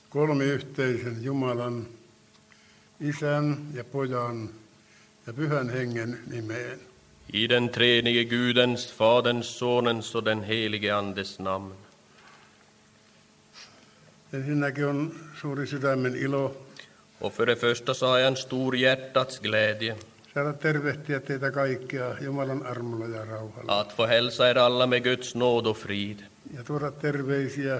kolmiyhteisen Jumalan, Isän ja Pojan ja Pyhän Hengen nimeen. I den treenige Gudens, Faderns, Sonens och den helige Andes namn. Ensinnäkin on suuri sydämen ilo Och för det första så har jag en stor hjärtats glädje saada tervehtiä teitä kaikkia Jumalan armolla ja rauhalla. att få hälsa er alla med Guds nåd och frid. Ja tuoda terveisiä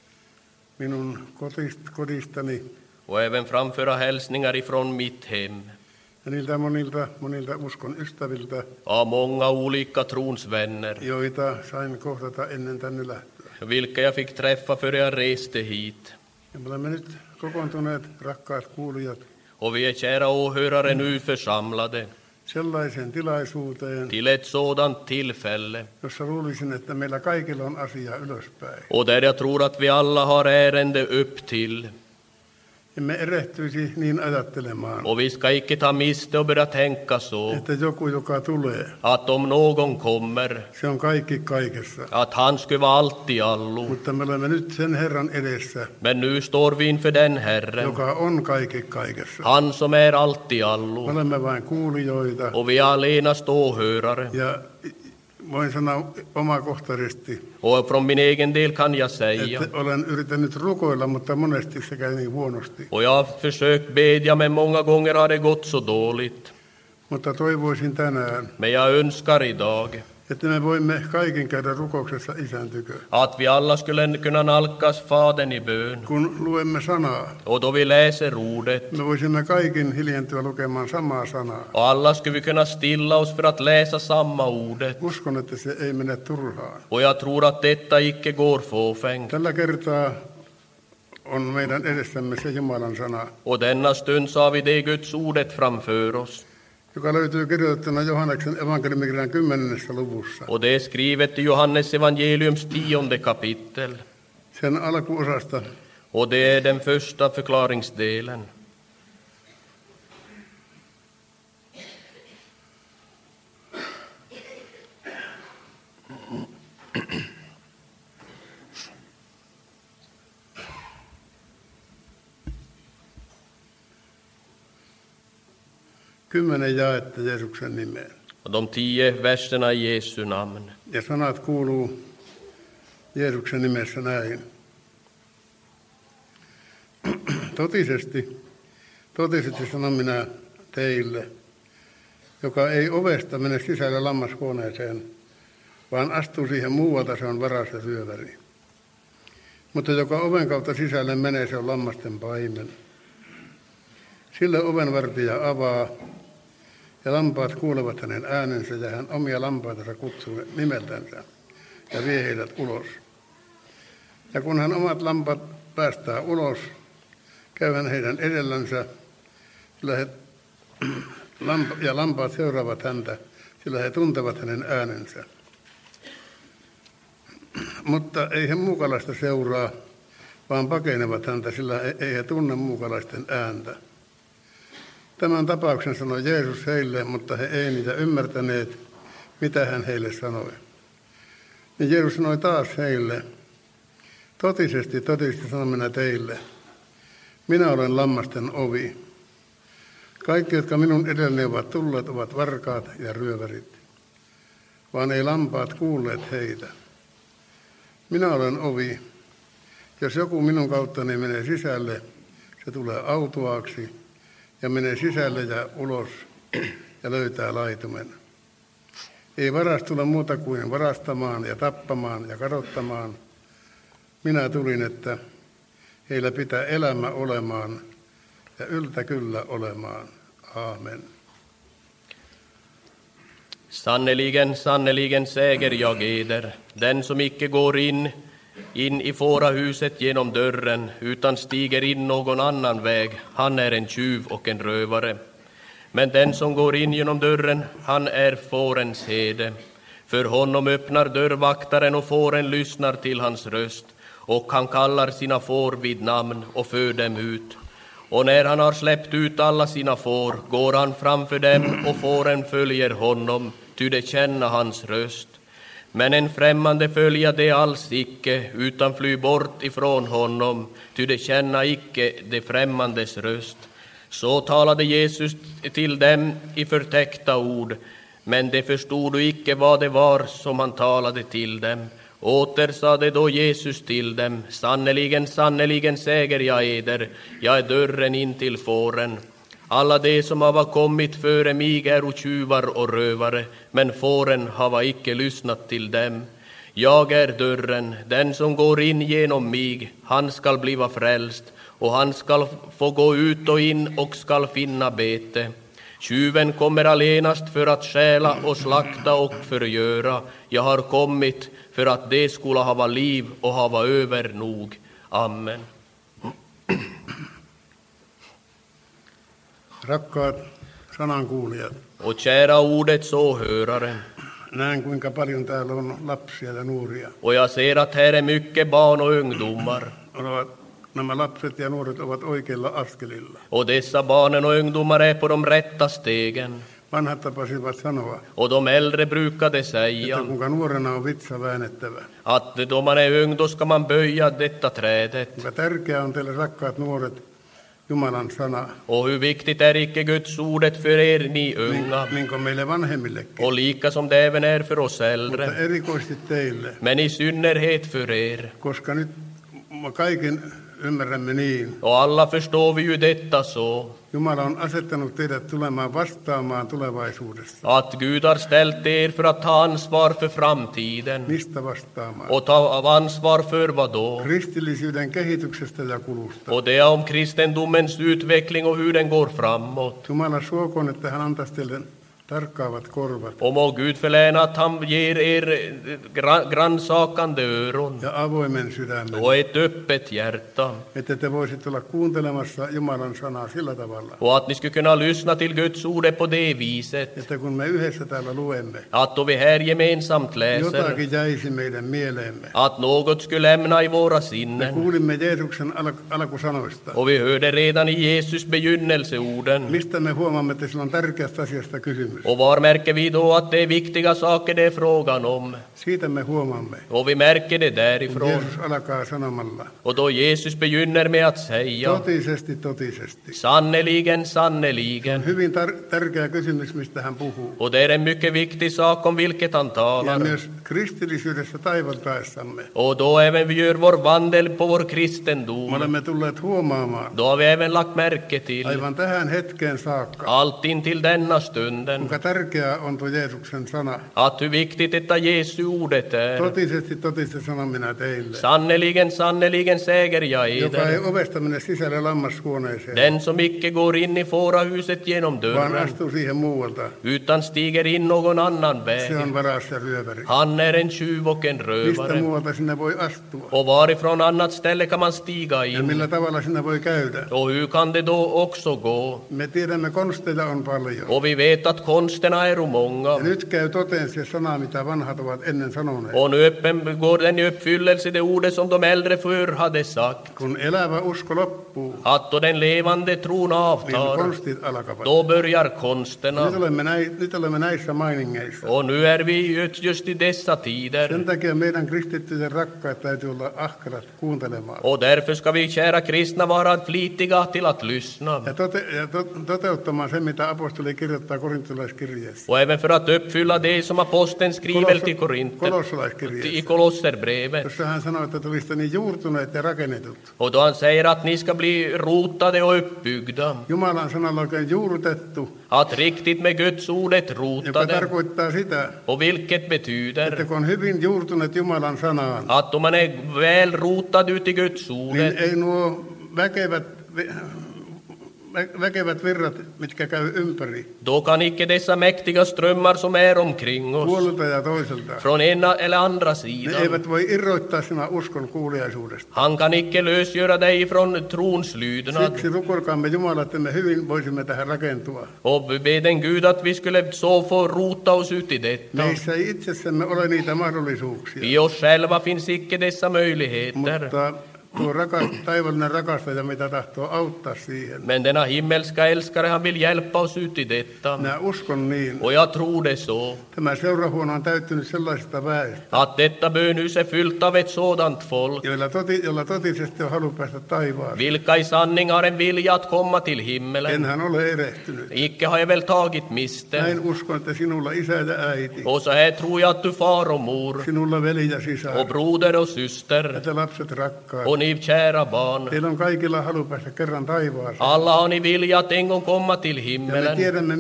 minun kodistani Och även framföra hälsningar ifrån mitt hem. ja niiltä monilta uskon ystäviltä, Av många olika trons vänner, joita sain kohdata ennen tänne lähtöä. vilka jag fick träffa före jag reste hit. Ja me olemme nyt kokoontuneet, rakkaat kuulijat, Och vi är kära åhörare nu församlade sellaiseen tilaisuuteen, till ett sådant tillfälle. jossa luulisin, että meillä kaikilla on asiaa ylöspäin. Och där jag tror att vi alla har ärende upp till. Emme erehtyisi niin ajattelemaan, Och vi ska icke ta miste och börja tänka så että joku, joka tulee, att om någon kommer, se on kaikki kaikessa. att han skulle vara allt i allo. Mutta me olemme nyt sen Herran edessä, Men nu står vi inför den Herren, joka on kaikki kaikessa. han som är allt i Me allo. olemme vain kuulijoita Och vi är allenast åhörare. ja voin sanoa omakohtaisesti, Och från min egen del kan jag säga, että olen yrittänyt rukoilla, mutta monesti se käy niin huonosti. och jag har försökt bedja, men många gånger har det gått så dåligt. Mutta toivoisin tänään, Men jag önskar idag että me voimme kaikin käydä rukouksessa Isän tykö. att vi alla skulle kunna nalkas Fadern i bön. Kun luemme sanaa, Och då vi läser ordet, me voisimme kaikin hiljentyä lukemaan samaa sanaa. och alla skulle vi kunna stilla oss för att läsa samma ordet. Uskon, että se ei mene turhaan. Och jag tror att detta icke går fåfängt. Tällä kertaa on meidän edessämme se Jumalan sana, Och denna stund så har vi det Guds ordet framför oss. joka löytyy kirjoitettuna Johanneksen evankeliumikirjan 10. luvussa. Och det är skrivet i Johannes evangeliums 10 kapitel. Sen alkuosasta Och det är den första förklaringsdelen. Kymmenen jaetta Jeesuksen nimeen. Och de 10 verserna i Jesu namn. Ja sanat kuuluu Jeesuksen nimessä näin. Totisesti sanon minä teille, joka ei ovesta mene sisälle lammashuoneeseen, vaan astuu siihen muualta, se on varas ja syöväri. Mutta joka oven kautta sisälle menee, se on lammasten paimen. Sille ovenvartija avaa, ja lampaat kuulevat hänen äänensä, ja hän omia lampaitansa kutsuu nimeltänsä ja vie heidät ulos. Ja kun hän omat lampaat päästää ulos, käy hän heidän edellänsä, ja lampaat seuraavat häntä, sillä he tuntevat hänen äänensä. Mutta ei he muukalaista seuraa, vaan pakenevat häntä, sillä ei he tunne muukalaisten ääntä. Tämän tapauksen sanoi Jeesus heille, mutta he ei niitä ymmärtäneet, mitä hän heille sanoi. Niin Jeesus sanoi taas heille, totisesti sanon minä teille, minä olen lammasten ovi. Kaikki, jotka minun edelläni ovat tulleet, ovat varkaat ja ryövärit, vaan ei lampaat kuulleet heitä. Minä olen ovi. Jos joku minun kauttani menee sisälle, se tulee autuaaksi ja menee sisälle ja ulos ja löytää laitumen. Ei varas tule muuta kuin varastamaan ja tappamaan ja kadottamaan. Minä tulin, että heillä pitää elämä olemaan ja yltä kyllä olemaan. Amen. Sannerligen, sannerligen säger jag eder, den som icke går in i fårahuset genom dörren, utan stiger in någon annan väg, han är en tjuv och en rövare. Men den som går in genom dörren, han är fårens herde. För honom öppnar dörrvaktaren och fåren lyssnar till hans röst, och han kallar sina får vid namn och för dem ut. Och när han har släppt ut alla sina får går han framför dem, och fåren följer honom, ty de känner hans röst. Men en främmande följa det alls icke, utan fly bort ifrån honom, ty de känna icke det främmandes röst. Så talade Jesus till dem i förtäckta ord, men de förstod icke vad det var som han talade till dem. Åter sade då Jesus till dem: Sannerligen, sannerligen säger jag eder, jag är dörren in till fåren. Alla de som hava kommit före mig är tjuvar och rövare, men fåren hava icke lyssnat till dem. Jag är dörren, den som går in genom mig, han skall bliva frälst, och han skall få gå ut och in och skall finna bete. Tjuven kommer allenast för att stjäla och slakta och förgöra. Jag har kommit för att det skulle hava liv och hava över nog. Amen. Rakkaat sanankuulijat, Och kära ordets åhörare, näen kuinka paljon täällä on lapsia ja nuoria. och jag ser att här är mycket barn och ungdomar. Nämä lapset ja nuoret ovat oikeilla askelilla. Och dessa barnen och ungdomar är på de rätta stegen. Vanhat tapasivat sanoa, Och de äldre brukade että säga kuinka nuorena on vitsa väännettävä. att då man är ung då ska man böja detta trädet. Kuinka tärkeää on teille rakkaat nuoret Jumalan sana, Och hur viktigt är icke Guds ordet för er ni unga, niin kuin meille vanhemmillekin, och lika som det även är för oss mutta äldre, erikoisesti teille, men i synnerhet för er. koska nyt kaiken ymmärrämme niin. Och alla förstår vi ju detta så, Jumala on asettanut teidät tulemaan vastaamaan tulevaisuudessa. att Gud har ställt er för att ta ansvar för framtiden. Mistä vastaamaan? Och ta ansvar för vad då? Kristillisyyden kehityksestä ja kulusta. Och det är om kristendomens utveckling och hur den går framåt. Jumala suokoon, että hän antaisi teille tarkkaavat korvat Och må Gud förläna att han ger er grannsakande öron ja avoimen sydämen, och ett öppet hjärta. että te voisitte olla kuuntelemassa Jumalan sanaa sillä tavalla, Och att ni skulle kunna lyssna till Guds ord på det viset. että kun me yhdessä täällä luemme, Att då vi här gemensamt läser, jotakin jäisi meidän mieleemme. att något skulle lämna i våra Me sinnen. kuulimme Jeesuksen alkusanoista. Och vi hörde redan i Jesus begynnelseorden. Mistä me huomaamme, että sillä on tärkeästä asiasta kysymys? Och var märker vi då att det är viktiga saker det är frågan om? Siitä me huomaamme. Och vi märker det därifrån. Jeesus alkaa sanomalla, Och då Jesus begynner med att säga: totisesti, totisesti. Sannerligen, sannerligen. Hyvin tärkeä kysymys, mistä hän puhuu. Och det är en mycket viktig sak om vilket han Ja talar. myös kristillisyydessä taivaltaessamme Och då även vi gör vår vandel på vår me kristendom, olemme tulleet huomaamaan då har vi även lagt märke till, aivan tähän hetkeen saakka, allt intill denna stunden, kuinka tärkeää on tuo Jeesuksen sana. att hur viktigt detta Jesu ordet är. Totisesti, totisesti sanon minä teille, Sannerligen, sannerligen säger jag joka ei eder, ovesta mene sisälle lammashuoneeseen, den som icke går in i fårahuset genom vaan dörren, astuu siihen muualta, utan stiger in någon annan se väg. on varas ja ryöväri. Han är en tjuv och en Mistä rövare. muualta sinne voi astua? Och varifrån annat ställe kan man stiga Ja in? millä tavalla sinne voi käydä? Och hur kan det då också gå? Me tiedämme, konsteja on paljon. Och vi vet att konsterna är Ja många. nyt käy toteen se sana, mitä vanhat ovat ennen sanoneet. Och nu går den i uppfyllelse det ordet som de äldre förr hade sagt. Kun elävä usko loppuu, Att då den levande tron niin avtar, konstit alkavat. då börjar Nyt konsterna. olemme näissä mainingeissa. Och nu är vi just i dessa Sen tider. takia meidän kristittyjen rakkaat täytyy olla ahkerat kuuntelemaan. Och därför ska vi kära kristna vara flitiga till att lyssna. Ja toteuttamaan se, mitä apostoli kirjoittaa korintolaiskirjeessä. Och även för att uppfylla det som aposteln skriver till Korinter, i Kolossalaiskirjeessä, Kolosserbrevet. jossa hän sanoo, että te olisitte niin juurtuneet ja rakennetut. Och då han säger att ni ska bli rotade och uppbyggda. Jumalan sanalla oikein juurrutettu, Att riktigt med Guds ordet joka rotade. tarkoittaa sitä, Och vilket että betyder kun on hyvin juurtuneet Jumalan sanaan, att om man är väl rotad ut i Guds niin ordet, ei nuo väkevät virrat, mitkä käy ympäri, då kan icke dessa mäktiga strömmar som är omkring oss, puolelta ja toiselta, från ena eller andra ne sidan, eivät voi irroittaa sinua uskon kuuliaisuudesta. han kan icke lösgöra dig från trons lydnad. Siksi rukoilkaamme Jumala, että me hyvin voisimme tähän rakentua. Och be den Gud att vi skulle så få rota oss ut i detta. Meissä ei itsessämme ole niitä mahdollisuuksia, I oss själva finns icke dessa möjligheter. mutta tuo taivallinen rakastaja, mitä tahtoo auttaa siihen. Men denna himmelska älskare, han vill hjälpa oss ut i detta. Minä uskon niin. Och jag tror det så. Tämä seurahuone on täyttynyt sellaisesta väestä, Att detta bönhus är fyllt av ett sådant folk. jolla totisesti on halu päästä taivaaseen. Vilka i sanning har en vilja att komma till himmelen. Enhän ole erehtynyt. Icke har jag väl tagit miste. Näin uskon, että sinulla isä ja äiti, Och så här tror jag att du far och mor. sinulla veli ja sisar, Och broder och syster. ja te lapset rakkaat. Och ni kära barn. Teillä on kaikilla halu päästä kerran taivaaseen. Alla har ni vilja att en gång komma till Ja me himmelen. tiedämme,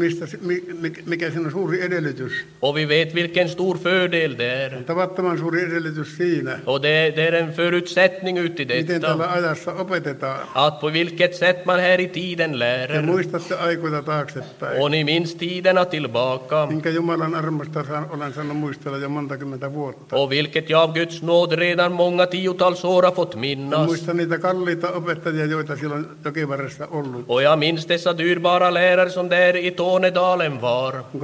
mikä siinä on suuri edellytys. Och vi vet vilken stor fördel det är. Tavattoman suuri edellytys siinä, Och det är en förutsättning ut i miten tällä detta. ajassa opetetaan. Att på vilket sätt man här i tiden Te lär. muistatte aikoita taaksepäin, Och ni minns tiderna tillbaka. minkä Jumalan armosta olen saanut muistella jo monta kymmentä vuotta. Och vilket jag av Guds nåd redan många tiotals år har fått Ja minnas. muistan niitä kalliita opettajia, joita silloin jokivarressa ollut. Och jag minns dessa dyrbara lärare som där i Tornedalen var. Kuinka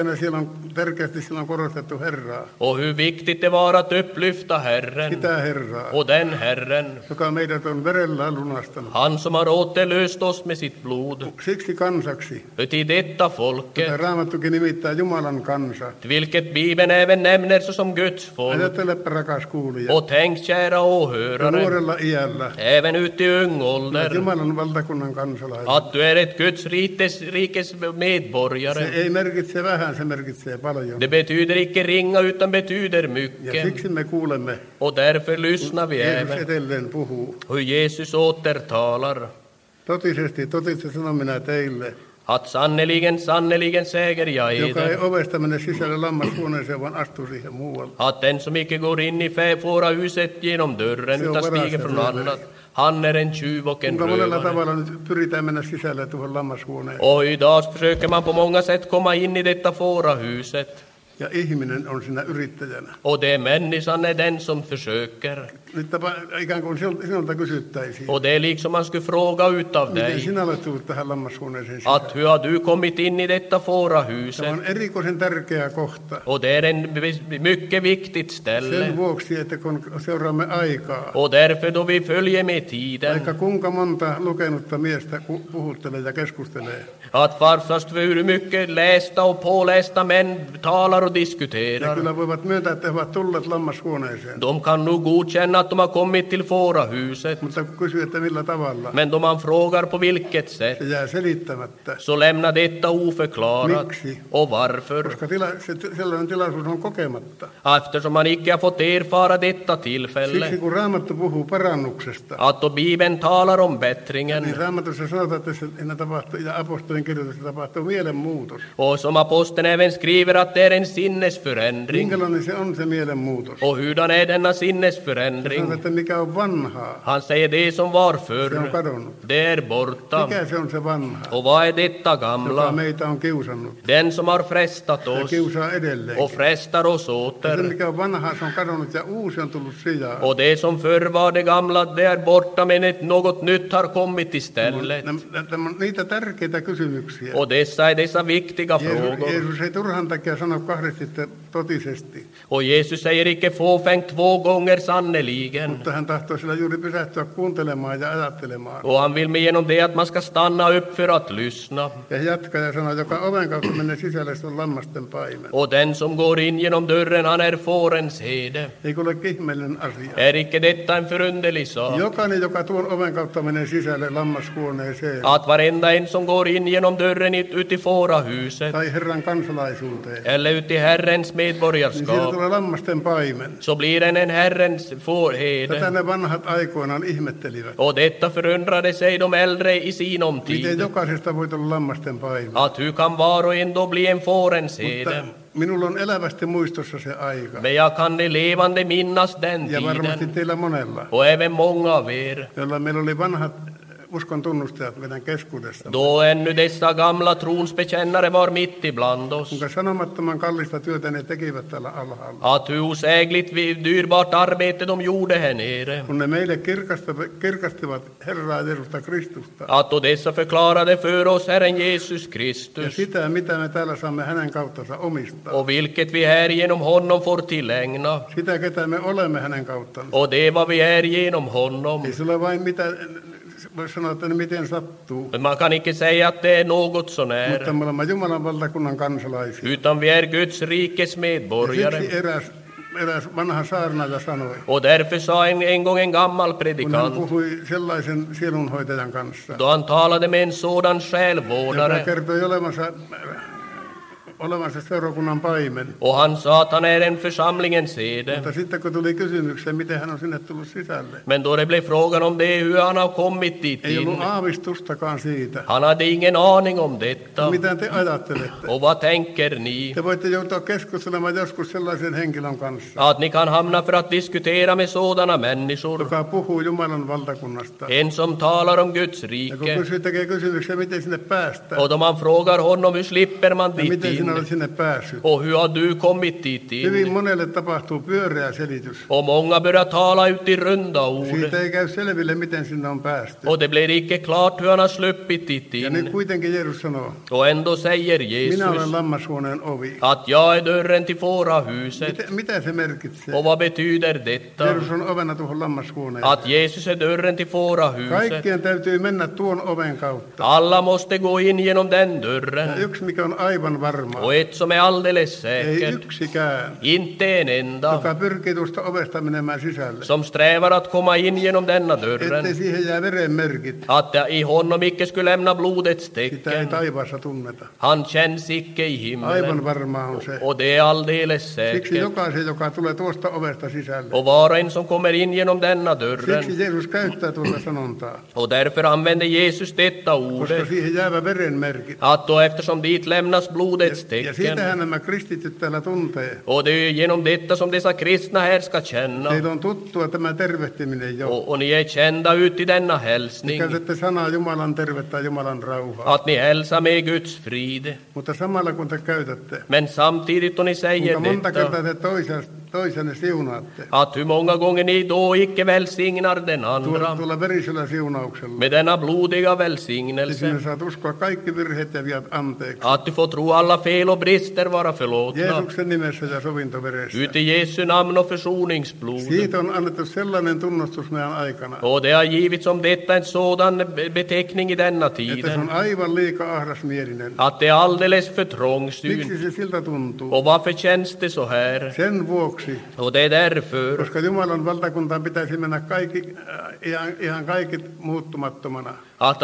tärkeästi siellä on korostettu Herraa, Och hur viktigt det var att upplyfta Herren. sitä Herraa, Och den Herren, joka meidät on verellään lunastanut. han som har återlöst oss med sitt blod. Siksi kansaksi, Till detta jota folket, Raamattukin nimittää Jumalan kansa. vilket Bibeln även nämner såsom Guds folk. Ajattelepä, rakas kuulija, Och tänk kära ja åhörare, nuorella iällä, även ute i ung olet ålder, Jumalan valtakunnan kansalainen. att du är ett Guds rikes Se medborgare. ei merkitse vähän, se merkitsee paljon. Det betyder icke ringa utan betyder Ja mycket. siksi me kuulemme, Och därför lyssnar vi Jeesus även edelleen puhuu. hur Jesus återtalar. Totisesti sanon minä teille, Att sannerligen säger jag joka ei eder, ovesta mene sisälle lammashuoneeseen, vaan astuu siihen muualle. att den som icke går in i fårahuset genom dörren Se on utan stiger varas ja från rövare. annat, han är en tjuv och en Kuinka monella rövare. tavalla nyt pyritään mennä sisälle tuohon lammashuoneen. Och idag försöker man på många sätt komma in i detta fårahuset. Ja ihminen on siinä yrittäjänä. Och det är människan är den som försöker. Nyt ikään kuin sinulta kysyttäisiin, Och det är liksom man skulle fråga utav miten dig. sinä olet tullut tähän lammashuoneeseen sisään. Att hur har du kommit in i detta Tämä fårahuset? on erikoisen tärkeä kohta. Och det är en mycket viktigt Sen ställe. vuoksi, että kun seuraamme aikaa, Och därför då vi följer med tiden, vaikka kuinka monta lukenutta miestä puhuttelee ja keskustelee, att varför hur mycket lästa och pålästa män talar och ne diskuterar, kyllä voivat myöntää, että he ovat tulleet lammashuoneeseen. de kan nog godkänna att de har kommit till fårahuset. Mutta kun kysyy, että millä tavalla, Men då man frågar på vilket sätt, se jää selittämättä, så lämnar detta oförklarat. Miksi? Och varför? koska sellainen tilaisuus on kokematta. Eftersom man icke har fått erfara detta Siksi tillfälle. kun Raamattu puhuu parannuksesta, Att då Bibeln talar om niin bättringen, Raamatussa sanotaan, että siinä tapahtuu, ja apostolin kirjoituksessa tapahtuu mielenmuutos. och som aposteln även skriver att det är en sinnesförändring. Minkälainen se on se mielenmuutos? Och hurdan är denna Se sanotaan, sinnesförändring? että mikä on vanhaa, Han säger det som var se on förr, kadonnut. det är borta. Mikä se on se vanha, Och vad är detta joka gamla? meitä on kiusannut Den som har frestat ja oss kiusaa edelleen. och frestar oss Se åter. mikä on vanhaa, se on kadonnut ja uusi on tullut sijaan. Och det som förr var det gamla, det är borta, men något nytt har kommit istället. Nämä on niitä tärkeitä kysymyksiä. Och dessa är dessa viktiga frågor. Jeesus ei turhan takia sano kahdesti totisesti, Och Jesus säger icke fåfängt 2 gånger sannerligen. mutta hän tahtoo sillä juuri pysähtyä kuuntelemaan ja ajattelemaan. Och han vill med genom det att man ska stanna upp för att lyssna. Ja jatkaa ja sanoo, joka oven kautta menee sisälle, se on lammasten paimen. Och den som går in genom dörren, han är fårens herde. Eikö ole ihmeellinen asia? Är icke detta en förunderlig sak? Jokainen, joka tuon oven kautta menee sisälle lammashuoneeseen Att varenda en som går in genom dörren ut i fårahuset, tai Herran kansalaisuuteen, eller ut i Herrens niin siitä medborgarskap, tulee lammasten paimen. så blir den en Herrens Tätä fårherde. ne vanhat aikoinaan ihmettelivät. Och detta förundrade sig de äldre i sinom Miten tid. jokaisesta voi tulla lammasten paimen? Att hur kan var och en då bli en fårens Mutta herde? minulla on elävästi muistossa se aika. Men jag kan i levande minnas den Ja varmasti tiden. teillä monella, Och även många av er. jolla meillä oli vanhat uskon tunnustajat meidän keskuudessa. Då ännu dessa gamla trons bekännare var mitt ibland oss. Kuinka sanomattoman kallista työtä ne tekivät täällä alhaalla. Att hur osägligt dyrbart arbete de gjorde här nere. Kun ne meille kirkastivat Herraa Jeesusta Kristusta. Att då dessa förklarade för oss Herren Jesus Ja Kristus. sitä, mitä me täällä saamme hänen kauttansa omistaa. Och vilket vi här genom honom får tillägna. Sitä, ketä me olemme hänen kauttansa. Och det vad vi är genom honom. Ei se ole vain mitä, voi sanoa, että miten sattuu. Men man kan inte säga att det är något sån Mutta här. me olemme Jumalan valtakunnan kansalaisia. Utan vi är Guds rikes Ja medborgare. siksi eräs vanha saarnaaja sanoi, Och därför sa en gång en gammal kun hän predikant, puhui sellaisen sielunhoitajan kanssa. då han talade med en sådan Joka självvårdare, kertoi olevansa seurakunnan paimen. och han sa att han är en församlingens herde. Mutta sitten kun tuli kysymykseen, miten hän on sinne tullut sisälle, Men då det blev frågan om det, hur han har kommit dit ei ollut in, aavistustakaan siitä. han hade ingen aning om detta. Mitä te ajattelette? Och vad tänker ni? Te voitte joutua keskustelemaan joskus sellaisen henkilön kanssa, Att ni kan hamna för att diskutera med sådana människor. joka puhuu Jumalan valtakunnasta. En som talar om Guds Ja kun rike. tekee kysymyksiä, miten sinne päästään, Och då man frågar honom hur slipper man ja dit miten sinä in? olet sinne päässyt. Och hur har du kommit dit Hyvin in? monelle tapahtuu pyöreä selitys. Och många börjar tala ut i runda ord. Siitä ei käy selville, miten sinne on päästy. Och det blir icke klart hur han har sluppit dit Ja nyt in. kuitenkin Jeesus sanoo, Och ändå säger minä olen Jesus lammashuoneen ovi. att jag är dörren till fårahuset. Mitä se merkitsee? Och vad betyder detta? Jeesus on ovena tuohon lammashuoneen. Att Jesus är dörren till fårahuset. Kaikkien täytyy mennä tuon oven kautta. Alla måste gå in genom den Ja dörren. yksi, mikä on aivan varmaa, Och ett som är alldeles ei säkert, yksikään, inte en enda, joka pyrkii tuosta ovesta menemään sisälle, som strävar att komma in genom denna ettei dörren, siihen jää veren merkit. att i honom icke skulle lämna blodets Sitä ei tecken. taivaassa tunneta. Han känns icke i Aivan himmelen. varmaa on se. Och det är alldeles Siksi säkert. jokaisen, joka tulee tuosta ovesta sisälle. Och var och en som kommer in genom denna dörren. Siksi Jeesus käyttää tuota sanontaa, Och därför använder Jesus detta koska ordet. siihen jäävä veren merkit. Att då eftersom dit lämnas blodets Ja tecken. siitähän nämä kristityt täällä tuntee. Och det är ju genom detta som dessa kristna här ska känna. Teillä on tuttua tämä tervehtiminen jo. Och ni är kända ut i denna Te hälsning. käytätte sanaa Jumalan tervettä, Jumalan rauhaa. Att ni hälsar med Guds frid. Mutta samalla kun te käytätte, Men samtidigt då ni säger kuinka monta kertaa detta, te toisenne siunaatte. att hur många gånger ni då icke välsignar den andra Tuolla verisellä siunauksella. med denna blodiga Sinä välsignelse. saat uskoa kaikki virheet ja viat anteeksi. Att du får tro alla fel och brister vara förlåtna. Jeesuksen nimessä ja sovintoveressä. Ut i Jesu namn och försoningsblod. Siitä on annettu sellainen tunnustus meidän aikana, Och det har givits om detta en sådan beteckning i denna että se on tiden. aivan liika ahdasmielinen. Att det är alldeles för trångsynt. Miksi se siltä tuntuu? Och varför känns det så här? Sen vuoksi, Och det är därför. koska Jumalan valtakuntaan pitäisi mennä ihan kaikki muuttumattomana. Att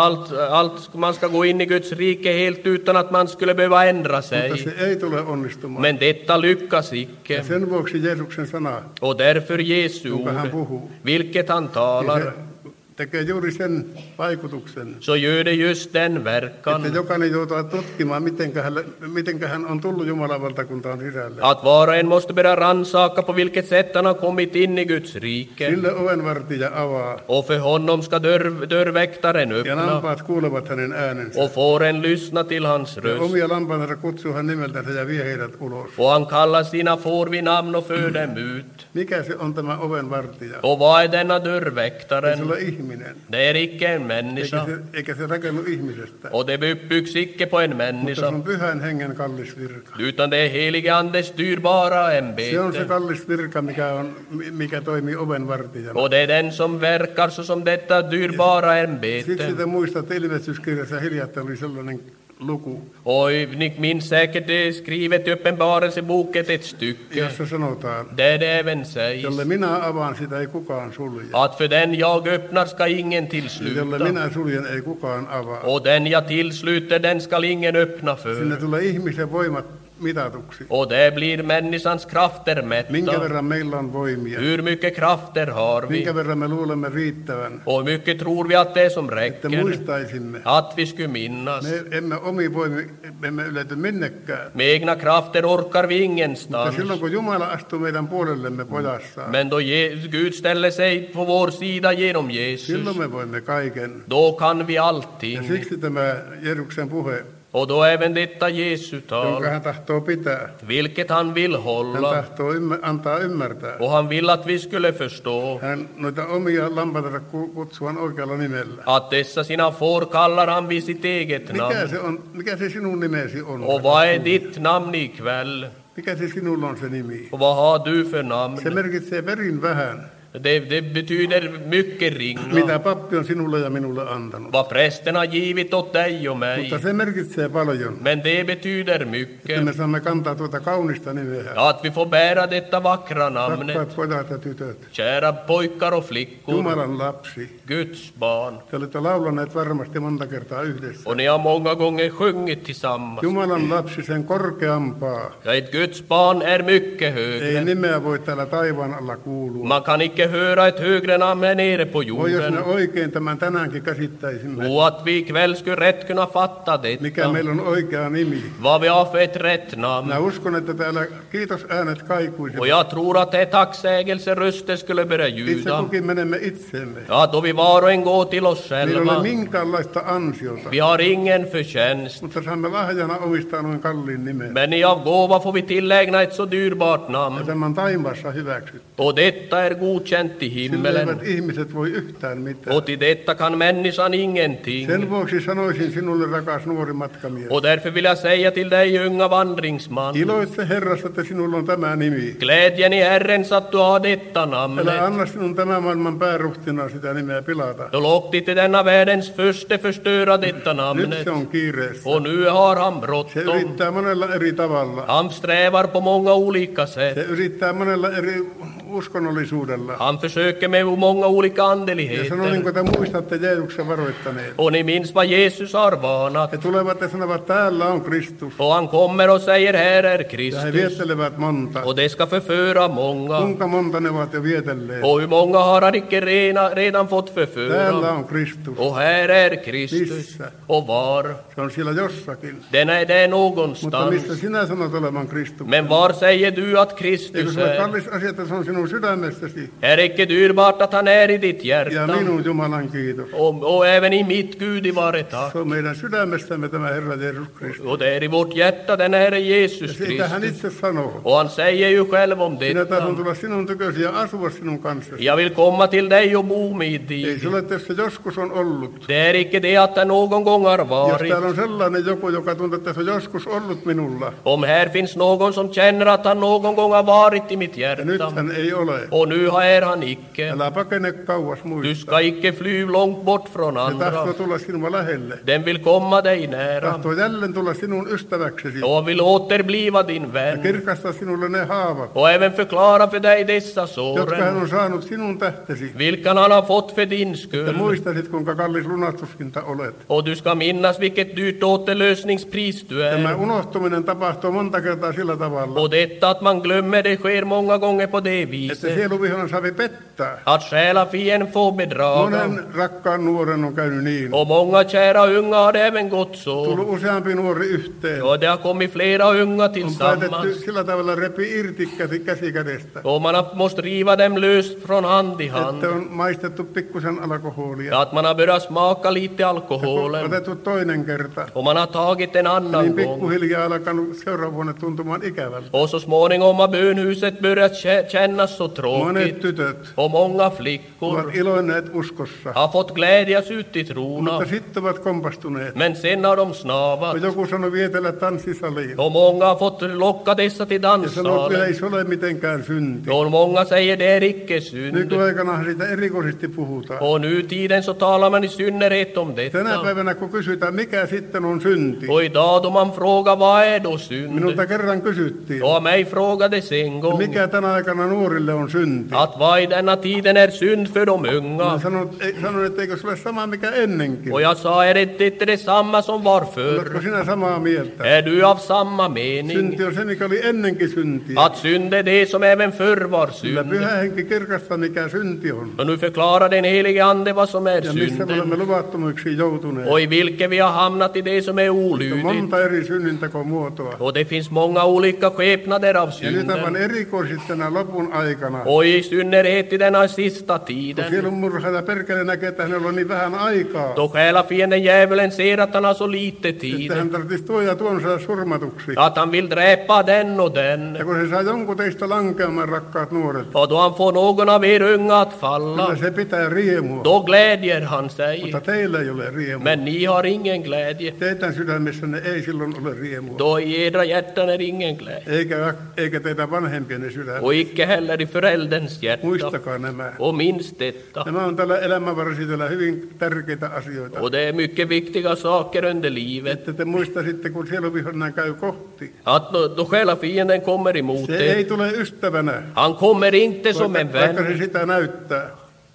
man ska gå in i Guds rike helt utan att man skulle behöva ändra Mutta sig. se ei tule onnistumaan. Men detta lyckas Ja icke. sen vuoksi Jeesuksen sana, Och därför Jesu jonka hän ord, puhuu, vilket han niin talar, se tekee juuri sen vaikutuksen, så gör det just den että verkan. jokainen joutuu tutkimaan, miten hän on tullut Jumalan valtakuntaan sisälle. Att var och en måste börja rannsaka på vilket sätt han har kommit in i Guds rike. Sille ovenvartija avaa, Och för honom ska dörrväktaren ja öppna. lampaat kuulevat hänen äänensä. Och fåren lyssna till hans Ja röst. omia lampaansa kutsuu hän nimeltänsä ja vie heidät ulos. Och han kallar sina får vid namn och för dem ut. Mikä se on tämä ovenvartija? Och vad är denna Ei se dörrväktaren? ole ihminen, Det är icke en människa. eikä se rakennu ihmisestä. Och det byggs icke på en Mutta se människa. on pyhän hengen kallis virka. Utan det är helige Andes dyrbara Se on se ämbete. kallis virka, mikä toimii ovenvartijana. Och det är den som verkar såsom detta dyrbara Siksi ämbete. te muistatte ilmestyskirjassa hiljattain oli sellainen luku, Och ni minns säkert det skrivet i Uppenbarelseboken ett stycke. jossa sanotaan, Där det även sägs jolle minä avaan, sitä ei kukaan sulje. att för den jag öppnar ska ingen Jolle tillsluta. minä suljen, ei kukaan avaa. Och den jag tillsluter, den ska ingen öppna Sinne för. tulee ihmisen voimat mitatuksi. Och det blir människans krafter Minkä mätta. verran meillä on voimia. Hur mycket krafter har vi? Minkä verran me luulemme riittävän. Och hur mycket tror vi att det är som Että räcker? muistaisimme. Att vi skulle minnas. Me emme omi voimi, emme ylety minnekään. Med egna krafter orkar vi Mutta ingenstans. silloin kun Jumala astuu meidän puolellemme pojassaan, Men då Gud ställer sig på vår sida genom Jesus, silloin me voimme kaiken. då kan vi Ja allting. siksi tämä Jeesuksen puhe, Och då även detta Jesu tal, jonka hän tahtoo pitää, vilket han vill hän hålla. tahtoo antaa ymmärtää. Och han vill att vi skulle förstå Hän noita omia lampaita kutsuvan oikealla nimellä. att dessa sina får kallar han vid sitt eget namn. Mikä se sinun nimesi on? Och vad är ditt namn ikväll? Mikä se sinulla on se nimi? Och vad har du för Se namn? merkitsee perin vähän, Det betyder mycket ringa. mitä pappi on sinulle ja minulle antanut. Vad prästen har givit åt dig och mig. Mutta se merkitsee paljon, Men det betyder että mycket. me saamme kantaa tuota kaunista nimeä. Att vi får bära detta vackra namnet. Rakkaat pojat ja tytöt, Kära pojkar och flickor, Jumalan lapsi. Guds barn. Te olette laulaneet varmasti monta kertaa yhdessä. Och ni har många gånger sjungit tillsammans. Jumalan lapsi sen korkeampaa. Ja ett Guds barn är mycket Ei högre. nimeä voi täällä taivaan alla kuulua. Man kan icke höra ett högre namn här nere på Voi jos me jorden. oikein tämän tänäänkin käsittäisimme. Och att vi ikväll skulle rätt kunna fatta Mikä detta. meillä on oikea nimi. Vad vi har för ett rätt namn. Mä uskon, että täällä kiitosäänet kaikuisivat. Och jag tror att det tacksägelseröster skulle börja Itse ljuda. kukin menemme itseemme. Ja, då vi var och en går till oss Meillä ei ole själva. minkäänlaista ansiota. Vi har ingen förtjänst. Mutta saamme lahjana omistaa noin kalliin nimen. Men i av gåva får vi tillägna ett så dyrbart Ja namn. tämä on taivaassa hyväksytty. Och detta är godkänt i Sillä himmelen. eivät ihmiset voi yhtään mitään. Och till detta kan människan ingenting. Sen vuoksi sanoisin sinulle, rakas nuori matkamies. Och därför vill jag säga till dig, unga vandringsman. Iloitse Herrassa, että sinulla on tämä nimi. Glädjen i Herren så att du har detta Älä namnet. anna sinun tämän maailman pääruhtinaan sitä nimeä pilata. Då låt inte denna världens fyrste förstöra detta Nyt namnet. se on kiireessä. Och nu har han Se bråttom. yrittää monella eri tavalla. Han strävar på många olika sätt. Se yrittää monella eri uskonnollisuudella. Han försöker med många olika Ja sanoi, andligheter. niin kuin te muistatte Jeesuksen varoittaneet. Och ni minns vad Jesus har varnat. He tulevat ja sanovat, täällä on Kristus. Och han kommer och säger, här är Ja he Kristus. viettelevät monta. Och det ska förföra många. Kuinka monta ne ovat jo vietelleet? Och hur många har han icke redan fått Täällä förföra? on Kristus. Och här är Kristus. Missä? Och var? Se on siellä jossakin. Den är det Mutta någonstans. missä sinä sanot olevan Kristus? Men var säger du att Eikö Kristus se ole är? kallis asia, että se on sinun sydämestäsi? Är icke dyrbart att han är i ditt Ja hjärta? minun Jumalan kiitos. Och även i mitt Gud i vare tack. Se on meidän sydämestämme tämä Herra Jeesus Kristus. Och det är i vårt hjärta den Herre Ja Jesus siitä hän Kristus. itse sanoo. Och han säger ju själv om Minä tahdon detta. tulla sinun tykösi ja asua sinun kanssasi. Jag vill komma till dig och bo med Ei dig. se ole, että jos se joskus on ollut. Det är icke det att det någon gång har Jos varit. täällä on sellainen joku, joka tuntuu, että se on joskus ollut minulla. Om här finns någon som känner att han någon gång har varit i mitt Ja nyt hjärta. hän ei ole. Och nu är han icke. Älä pakene kauas Du muista. ska icke fly långt bort från Se tahtoo andra. tulla sinua lähelle. Den vill komma dig nära. Tahtoo jälleen tulla sinun ystäväksesi. Och vill återbliva din Ja vän. kirkastaa sinulle ne haavat, Och även förklara för dig dessa jotka hän såren. on saanut sinun tähtesi. Vilka han har fått för din Että skull. muistasit, kuinka kallis lunastushinta olet. Och du ska minnas vilket dyrt återlösningspris du Tämä är. unohtuminen tapahtuu monta kertaa sillä tavalla, Och detta att man glömmer det sker många gånger på det että viset. sieluvihollinen saa pettää. Att själafienden får bedraga. Monen rakkaan nuoren on käynyt niin. Och många kära unga har det även gått så. Tullut useampi nuori yhteen. Och det har kommit flera unga On päätetty tillsammans. sillä tavalla repi irti käsi kädestä. Och man har måste riva dem löst från hand i hand. Että on maistettu pikkusen alkoholia. Att man har börjat smaka lite alkoholen. Otettu toinen kerta. Och man har tagit en Niin annan gång. pikkuhiljaa alkanut seuraava vuonna tuntumaan ikävältä. Och så småningom har bönhuset börjat kännas så Monet tråkigt. tytöt Och många flickor ovat iloinneet uskossa, har fått glädjas ut i mutta trona. sitten ovat kompastuneet. Men sen har de Ja snavat. joku sanoi vietellä tanssisaliin. Och många har fått locka dessa till Ja sanoi, että ei danssalen. se ole mitenkään synti. Och många säger det är icke synd. Nykyaikana siitä erikoisesti puhutaan. Och nu tiden så talar man i synnerhet om Tänä detta. päivänä kun kysytään, mikä sitten on synti. Och idag då man frågar vad är då synd? Minulta kerran kysyttiin, Och mig frågades en gång. mikä tänä aikana nuori nuorille on synti. att vad i denna tiden är synd för de unga. Sanon, että eikö se ole sama mikä ennenkin? Och jag sa, är det inte detsamma som var Oletko förr? sinä samaa mieltä? Är du av samma mening? Synti on se, mikä oli ennenkin syntiä. Att synd är det som även förr var Sillä synd. pyhä henki kirkastaa, mikä synti on. Och nu förklarar den helige Ande vad som är Ja missä me olemme synden. luvattomuuksiin joutuneet. Och i vilket vi har hamnat i det som är On olydigt. monta eri synnintekomuotoa. Och det finns många olika skepnader av Ja nyt aivan synden. erikoisesti tänä lopun aikana, Och i synnerhet i denna sista kun tiden. sielunmurhaaja perkele näkee, että hänellä on niin vähän aikaa, Då själafienden djävulen ser att han har så lite tid. että hän tarvitsisi tuon ja tuon saada surmatuksi. Att han vill dräpa den och den. Ja kun se saa jonkun teistä lankeamaan, rakkaat nuoret, Och då han får någon av er unga att kyllä falla. se pitää riemua. Då glädjer han sig. Mutta teillä ei ole riemua. Men ni har ingen glädje. Teidän sydämessänne ei silloin ole riemua. Då i edra hjärtan är ingen glädje. Eikä teidän vanhempienne sydämessä. Och icke heller i förälderns hjärta. Muistakaa nämä. Och minns detta. Nämä on tällä elämänvarsitella hyvin tärkeitä asioita. Och det är mycket viktiga saker under livet. Että te muistaisitte, kun sieluvihollinen käy kohti. Att då själafienden kommer emot Se ei dig. tule ystävänä, Han kommer inte som en vaikka se vän. sitä näyttää.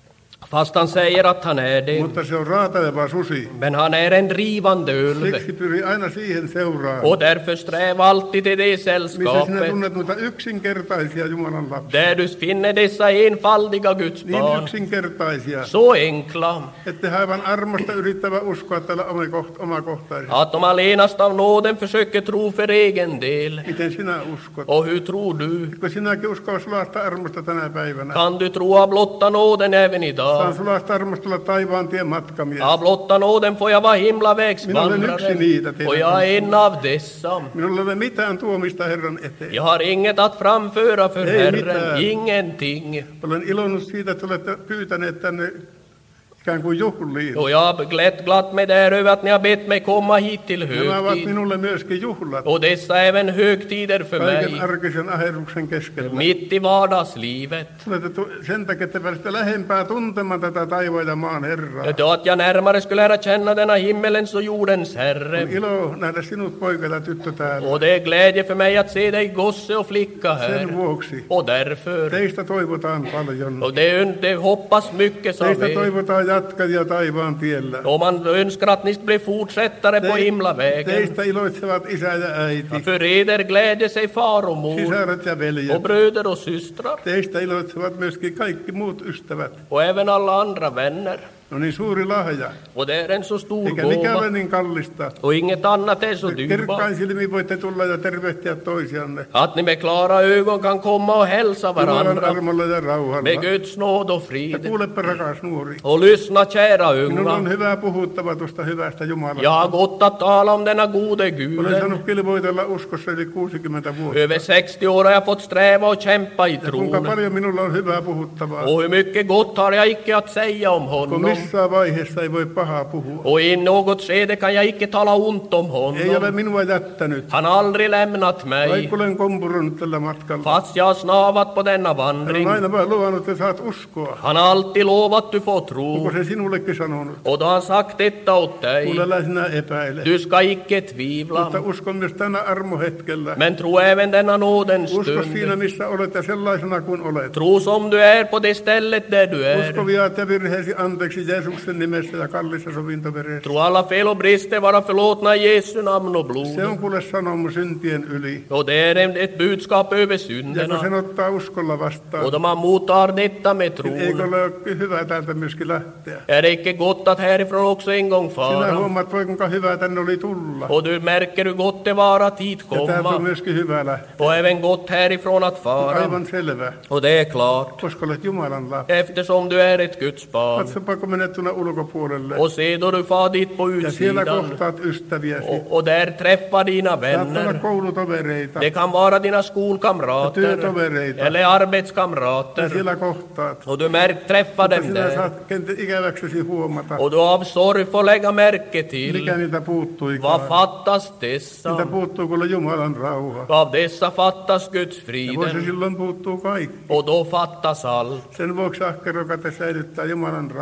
Fast han säger att han är det. Mutta se on raataleva susi. Men han är en drivande ulv. Siksi pyri aina siihen seuraan. Och därför sträva alltid till det Missä sinä sällskapet. tunnet noita yksinkertaisia Jumalan lapsia. Där du finner dessa enfaldiga Guds Niin barn. yksinkertaisia, Så enkla. että he aivan armosta yrittävä uskoa tällä omakohtaisesti. Att de allenast av nåden försöker tro för egen del. Miten sinä uskot? Och hur tror du? Kun sinäkin uskoo sulasta armosta tänä päivänä. Kan du tro av blotta nåden även idag? Saan sulasta armosta olla taivaan tien matkamies. Av blotta nåden får jag vara Minä olen yksi himlavägsvandrare. niitä Och jag är teidän. en av dessa. Minulla ei ole mitään tuomista Herran eteen. Jag har inget att framföra för Ei Herren. mitään. Ingenting. Olen ilonnut siitä, että olette pyytäneet tänne ikään kuin juhliin. Och jag har glatt mig där över att ni har bett mig komma hit till Nämä ovat högtid. minulle myöskin juhlat. Och dessa även högtider för Kaiken mig. arkisen aherruksen keskellä. Mitt i vardagslivet. Olette sen takia, että pääsette lähempää tuntemaan tätä taivaan ja maan Herraa. Då att jag närmare skulle lära känna denna himmelens och jordens On Herre. ilo nähdä sinut poika ja tyttö täällä. Och det är glädje för mig att se dig gosse och flicka Sen här. vuoksi. Och därför. Teistä toivotaan paljon. Och det hoppas mycket av Teistä er. toivotaan jatkajia taivaan tiellä. Och man önskar att ni blir fortsättare på himlavägen. Teistä iloitsevat isä ja äiti, För eder glädjer sig far och mor sisaret ja och veljet. bröder och systrar. Teistä iloitsevat myöskin kaikki muut ystävät. Och även alla andra vänner. No niin suuri lahja. Och det är en så stor Eikä mikään ole gåva. niin kallista. Och inget annat är så dyrbart. Kirkkain silmin voitte tulla ja tervehtiä toisianne. Att ni med klara ögon kan komma och hälsa Jumalan varandra. armolla ja rauhalla. Med Guds nåd och Ja frid. kuulepa rakas nuori. Och lyssna kära Minulla on unga. hyvää puhuttava tuosta hyvästä Jumalasta. Jag har gått att tala om denna gode Olen Guden. saanut kilvoitella uskossa yli 60 vuotta. Över 60 år har jag fått sträva och kämpa i Ja kuinka tron. paljon minulla on hyvää puhuttavaa. Och hur mycket gott har jag icke att säga om Kun honom. missään vaiheessa ei voi pahaa puhua. Och i något skede kan jag icke tala ont om Ei ole honom. minua jättänyt. Han har aldrig lämnat mig. Vaikka olen kompurunut tällä matkalla. Fast jag har snavat på denna Hän vandring. on aina vain luvannut, että saat uskoa. Han har alltid lovat du får Onko tro. se sinullekin sanonut? Och då har han sagt detta åt dig. Kuule, älä sinä epäile. Du ska icke tvivla. Mutta uskon myös tänä armohetkellä. Men tro även denna nådens Usko siinä, stund. missä olet ja sellaisena kuin olet. Tro som du är på det stället där du är. Usko viat ja virheesi anteeksi Jeesuksen nimessä ja kallissa sovintoveressä. Tro alla fel och brister vara förlåtna i Jesu namn och Se blod. on kuule sanomus syntien yli. Och det är ett budskap över Ja kun synderna. sen ottaa uskolla vastaan, Och då man mottar detta med niin eikö tron. ole hyvä täältä myöskin lähteä? Är det icke gott att härifrån också en gång Sinä fara? huomaat, voi kuinka hyvä tänne oli tulla. Och du märker hur gott det var att hit Ja täältä on komma. myöskin hyvä lähteä. Och även gott härifrån att fara. Aivan selvä. Och det är klart. Koska olet Jumalan lapsi. Eftersom du är ett Guds barn. Katsopa, kun menet tuonne ulkopuolelle. Och se då du far dit på Ja siellä utsidan. kohtaat ystäviäsi. Och där träffa dina Saat olla vänner. koulutovereita. Det kan vara dina skolkamrater. Työtovereita. Eller Ja arbetskamrater. siellä kohtaat. Och du träffar Mutta dem sinä där. saat kenties ikäväksesi huomata, Och du av sorg får lägga märke mikä till. niitä Vad puuttuikaan. fattas Niitä dessa? puuttuu kuule Jumalan rauha. Av dessa fattas Guds Ja voi se friden. silloin puuttuu kaikki. Och då fattas allt. Sen vuoksi ahkeroka te säilyttää Jumalan rauhaa.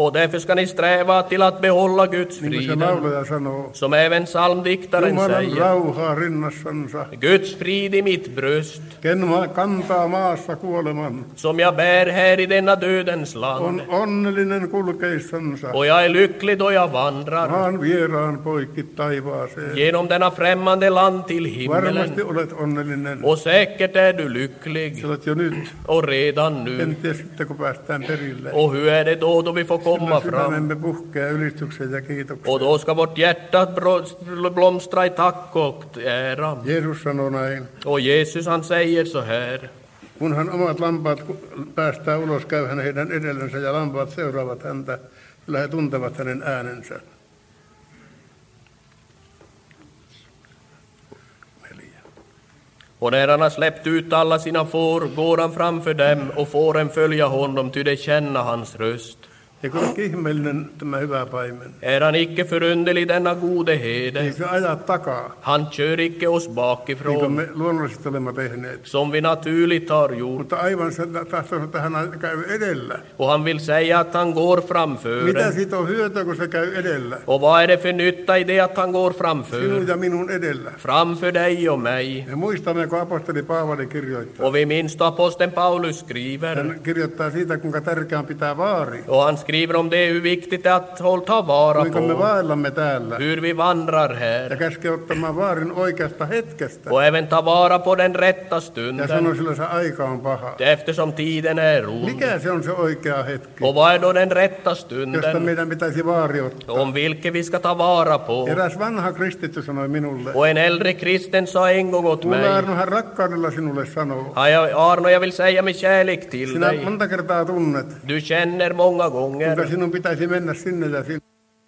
Och därför ska ni sträva till att behålla Guds niin kuin se friden, laulaja sanoo. som även psalmdiktaren Jumalan säger. rauhaa rinnassansa. Guds frid i mitt bröst, Ken kantaa maassa kuoleman. som jag bär här i denna dödens land. On onnellinen kulkeissansa. Och jag är lycklig då jag vandrar Maan vieraan poikki taivaaseen. genom denna främmande land till Varmasti himmelen. olet onnellinen. Och säkert är du lycklig, Sä olet jo nyt. och redan nu. Kenties sitten kun päästään perille. Och hur är det då vi får komma Sillä fram? sydämemme puhkeaa ylistyksen ja Och kiitoksen. då ska vårt hjärta blomstra i tack och ära. Jeesus sanoo näin. Och Jesus han säger så här. Kun hän omat lampaat päästää ulos, käy hän heidän edellensä ja lampaat seuraavat häntä. Kyllä he tuntevat hänen äänensä. Och när han har släppt ut alla sina får går han framför dem och fåren följa honom, ty de känner hans röst. Eikö ole ihmeellinen tämä hyvä paimen? Är han icke förunderlig denna gode Ei herde? se aja takaa, Han kör icke oss niin kuin bakifrån, me luonnollisesti olemme tehneet. som vi naturligt har gjort. Mutta aivan se tahtoo, että hän käy edellä. Och han vill säga att han går framför Mitä en. siitä on hyötyä, kun se käy edellä? Och vad är det för nytta i det att han går framför? Sinun ja minun edellä. Framför dig och mig. Me muistamme, kun apostoli Paavali kirjoittaa. Och vi minns då aposteln Paulus skriver. Hän kirjoittaa siitä, kuinka tärkeää on pitää vaari. Och han skriver om det hur viktigt det är att ta vara Kuinka me på. vaellamme täällä. Hur vi vandrar Ja här. käskee ottamaan vaarin oikeasta hetkestä. Och även ta vara på den rätta Ja stunden. sanoo sillä se aika on paha. Eftersom tiden är ond. Mikä se on se oikea hetki, Och vad är då den rätta josta stunden? meidän pitäisi vaari ottaa? Om vilken vi ska ta vara på. Eräs vanha kristitty sanoi minulle. Och en äldre kristen sa en gång åt Kuule mig. Arno, hän rakkaudella sinulle sanoo. Arno, jag vill säga med kärlek till Sinä dig. monta kertaa tunnet, Du känner många kuinka gånger sinun pitäisi mennä sinne ja sinne.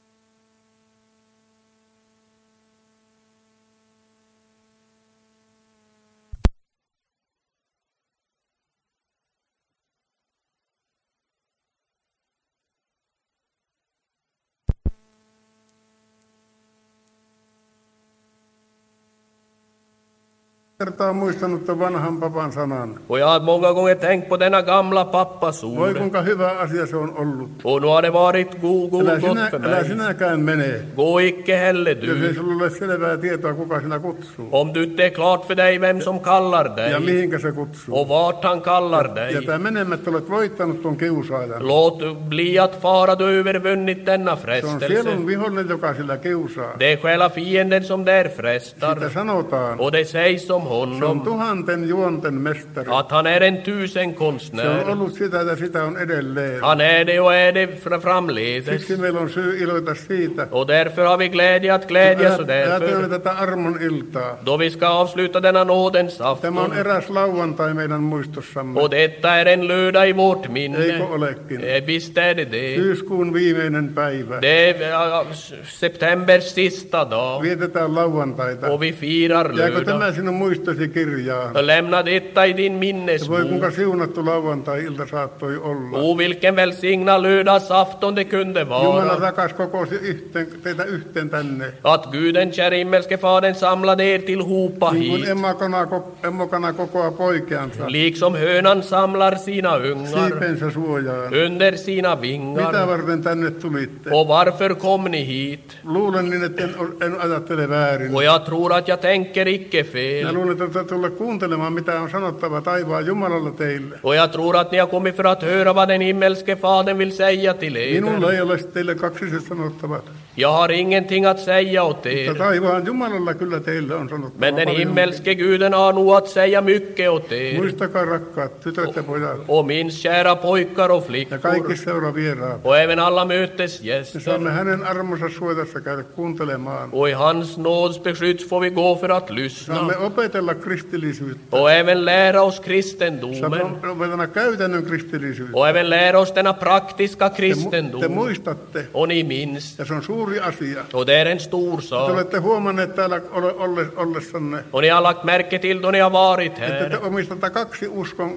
Kertaa muistanut tuon vanhan papan sanan. och jag har många gånger tänkt på denna gamla pappas Voi ord. kuinka hyvä asia se on ollut. Och nu har det varit gott för Älä mig. sinäkään mene, Gå icke heller jos ei du. sulla ole selvää tietoa, kuka sinä kutsuu. Om du inte är klart för dig vem som kallar Ja dig mihinkä se kutsuu. och vart han kallar Ja dig. tämä menemättä olet voittanut tuon kiusaajan. Låt bli att fara, du övervunnit denna Se on frestelse. sielun vihollinen, joka sillä kiusaa. Det är själva fienden som där Sitä frestar. sanotaan, Och det sägs om se on honom 1000 juonten mestari. att han är en Se on tusenkonstnär. ollut sitä ja sitä on edelleen. Han är det och är det framledes. Siksi meillä on syy iloita siitä. Och därför har vi glädje att glädjas och Ajattelemme därför. tätä armon iltaa. Då vi ska avsluta denna nådens Tämä on afton. eräs lauantai meidän muistossamme. Och detta är en lördag i vårt minne. Eikö olekin? Visst är det det. Syyskuun viimeinen päivä. Det är septembers sista dag. Vietetään lauantaita. Och vi firar Jääkö lördag. tämä sinun muistosi kirjaan? Lämna detta i din Voi minnesbok. kuinka siunattu lauantai-ilta saattoi olla. Och vilken välsignad lördagsafton det kunde Jumala vara. rakas kokosi teitä yhteen tänne. Att Gud den käre himmelske Fadern samlade er tillhopa Niin kuin hit. emmokana kokoaa poikeansa. Liksom hönan samlar sina ungar Siipensä suojaan. under sina Mitä vingar. varten tänne tulitte? Och varför kom ni hit? Luulen niin, että en ajattele väärin. Och jag tror att jag tänker icke Mä fel. luulen, että tulla kuuntelemaan, mitä on sanottava taivaan Jumalalla teille. Och jag tror att ni har kommit för att höra vad den himmelske Fadern vill säga till Minulla er. ei ole teille kaksiset sanottavat. Jag har ingenting att säga åt Mutta er. taivaan Jumalalla kyllä teille on sanottava Men den paljon. himmelske Guden har nog att säga mycket åt er. Muistakaa rakkaat tytöt ja pojat Och minns kära pojkar och ja flickor. kaikki seuravieraat. Och även alla Me mötesgäster. saamme hänen armonsa suojassa käydä kuuntelemaan. Och i hans nåds beskydds får vi gå för att lyssna. Saamme opetella kristillisyyttä. Och även lära oss Saamme kristendomen. opetella käytännön kristillisyyttä. Och även lära oss denna praktiska Te kristendom. muistatte, Och ni minns. ja se on suuri asia. Och det är en stor Te sak. olette huomanneet täällä ollessanne, Och ni har lagt märke till då ni har varit että te här. omistatte kaksi uskon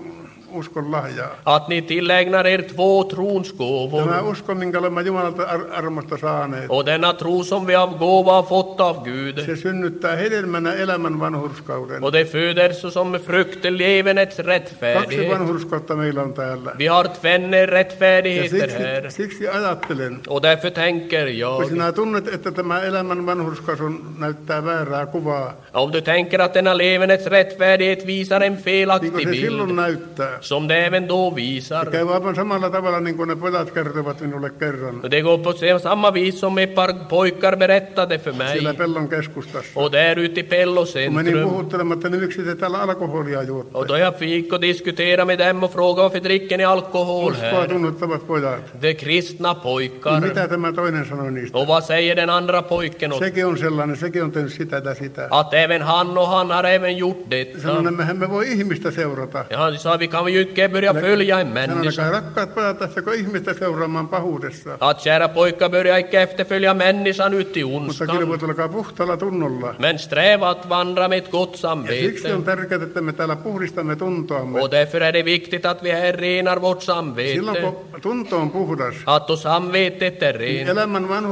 uskon lahjaa. Att ni tillägnar er 2 trons gåvor. Tämä usko, minkä olemme Jumalalta armosta saaneet, Och denna tro som vi av gåva har fått av Gud. se synnyttää hedelmänä elämän vanhurskauden. Och det föder såsom frukter levenets 2 rättfärdighet. vanhurskautta meillä on täällä. Vi har tvenne Ja rättfärdigheter här. siksi ajattelen, Och därför tänker kun jag, sinä tunnet, että tämä elämän vanhurskaus näyttää väärää kuvaa, om du tänker att denna levenets rättfärdighet visar en niin kuin felaktig se silloin bild, näyttää. som det även då Se visar. käy aivan samalla tavalla, niin kuin ne pojat kertovat minulle kerran. Och det går på samma vis som ett par pojkar berättade för mig. Siellä pellon keskustassa. Och där ute i Pello Kun menin centrum. puhuttelemaan, että niin miksi te täällä alkoholia juotte. Och då jag fick och diskutera med dem och fråga varför dricker ni alkohol Uskoa här? tunnuttavat pojat. De kristna Niin pojkar. mitä tämä toinen sanoi niistä? Och vad säger den andra pojken? Sekin on sellainen, sekin on tehnyt sitä ja sitä. Att även han och han har även gjort detta. Sanon, että mehän me voi ihmistä seurata. Ja han sa, vi kan ju inte börja följa en Sanon, människa. että rakkaat pojat, tästäkö ihmistä seuraamaan pahuudessa. Att kära pojkar börja icke efterfölja människan ut i Mutta ondskan. kilvoit olkaa puhtaalla tunnolla. Men sträva att vandra med ett gott Ja siksi samvete. on tärkeää, että me täällä puhdistamme tuntoamme. Och därför är det viktigt att vi här renar vårt Silloin samvete. kun tunto on puhdas, Att då samvetet är niin rent.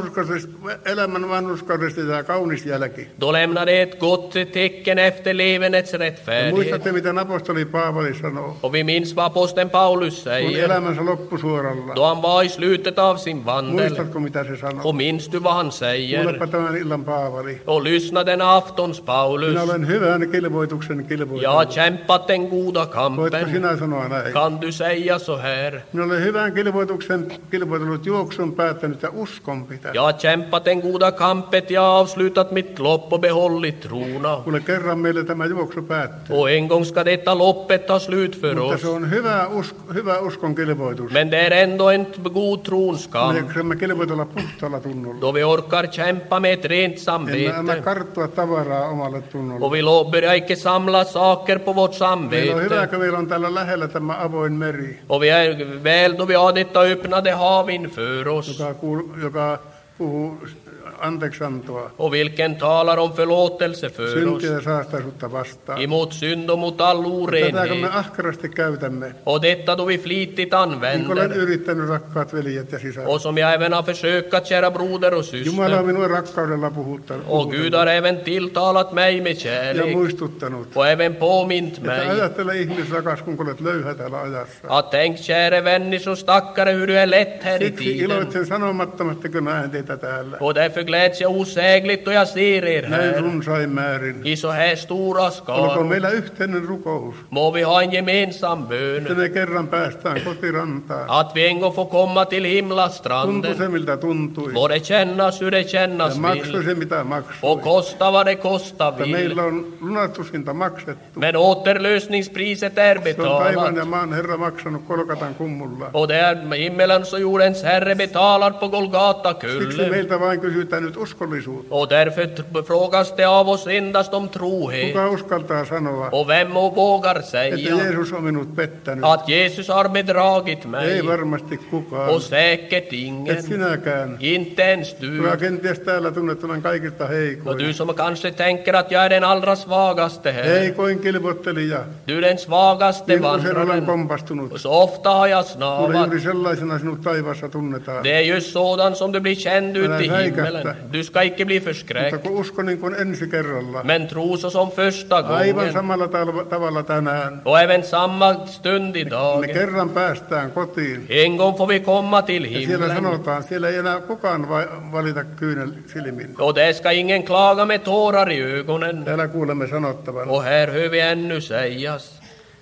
elämän vanhurskaudesta jää kaunis jälki. Då lämnar det ett gott tecken efter levenets Ja rättfärdighet. muistatte, mitä apostoli Paavali sanoo, Och vi minns vad aposteln Paulus kun säger. elämänsä loppusuoralla. Då han var i slutet av sin vandel. Muistatko, mitä se sanoo? Och minns du vad han säger? Kuulepa tämän illan Paavali. Och lyssna denna aftons Paulus. Minä olen hyvän kilvoituksen Jag har kilvoitellut. kämpat den goda Voitko kampen. sinä sanoa näin? Kan du säga så här? Minä olen hyvän kilvoituksen kilvoitellut, juoksun päättänyt ja uskon pitää. Jag har kämpat den goda kampet, jag har avslutat mitt lopp och behållit trona. Kuule, kerran meille tämä juoksu päättyy. Och en gång ska detta loppet ta slut för Mutta oss. se on hyvä uskon kilvoitus. Men det är ändå en god trons Me kamp. jaksamme kilvoitella puhtaalla tunnolla. Då vi orkar kämpa med ett rent Emme anna samvete. karttua tavaraa omalle tunnolle. Och vi börjar icke samla saker på vårt Meillä on hyvä, samvete. kun meillä on täällä lähellä tämä avoin meri, Och vi är väl då vi har detta öppnade hav inför oss. joka puhuu anteeksiantoa, Och vilken talar om förlåtelse för oss. syntiä ja saastaisuutta vastaan. Emot synd och mot all Tätä kun orenhet. me ahkerasti käytämme, Och detta då vi flitigt niin kuin olen använder. yrittänyt, rakkaat veljet ja sisaret. Och som jag även har försökt, kära broder och Jumala on syster. minua rakkaudella puhuttanut Och Gud har även tilltalat mig med ja kärlek. muistuttanut. Och även påmint Että mig. ajattele ihmisrakas, kun olet löyhä täällä ajassa. Att tänk, käre vänner och stackare, hur du är lätt här i Siksi tiden. iloitsen sanomattomasti, kun näen teitä täällä. Och därför gläds jag osägligt då jag ser er Näin här. runsain määrin. I så här stora Olkoon skaror. meillä yhteinen rukous, Må vi ha en gemensam että bön. me kerran päästään kotirantaan. Att vi en gång får komma till Tuntui himlastranden. se, miltä tuntui. Må det kännas hur det Ja kännas maksoi vill. se, mitä maksoi. Och kosta vad det kosta Että vill. meillä on lunastushinta maksettu. Men återlösningspriset är Se on taivaan ja betalat. maan Herra maksanut Kolkatan kummulla. Och det är himmelens och jordens Herre betalar på Golgata Siksi kullen. meiltä vain kysytään nyt uskollisuutta. Och därför frågas det av oss endast om trohet. Kuka uskaltaa sanoa, Och vem vågar että säga Jeesus on minut pettänyt? att Jesus har bedragit mig? Ei varmasti kukaan. Och säkert Et ingen. sinäkään. Inte ens du. Kuka kenties täällä tunnet tämän kaikista Och heikoin. du som kanske tänker att jag är den allra svagaste här. Heikoin kilvottelija. Du är den svagaste Niin usein olen vandraren. kompastunut. Och så ofta har jag Kuule, snavat. juuri sellaisena sinut taivaassa tunnetaan. Det är just sådan som du blir känd ute i Älä himmelen. säikähtä. Du ska icke bli Mutta förskräckt. kun usko niin kuin ensi kerralla. Men tro så som första Aivan gången. samalla tavalla tänään. Och även samma stund Me idag. kerran päästään kotiin. En gång får vi komma till Ja siellä himlen. sanotaan, siellä ei enää kukaan valita kyynel silmin. Och där ska ingen klaga med tårar i ögonen. Täällä kuulemme sanottavan. Och här hör vi ännu sägas.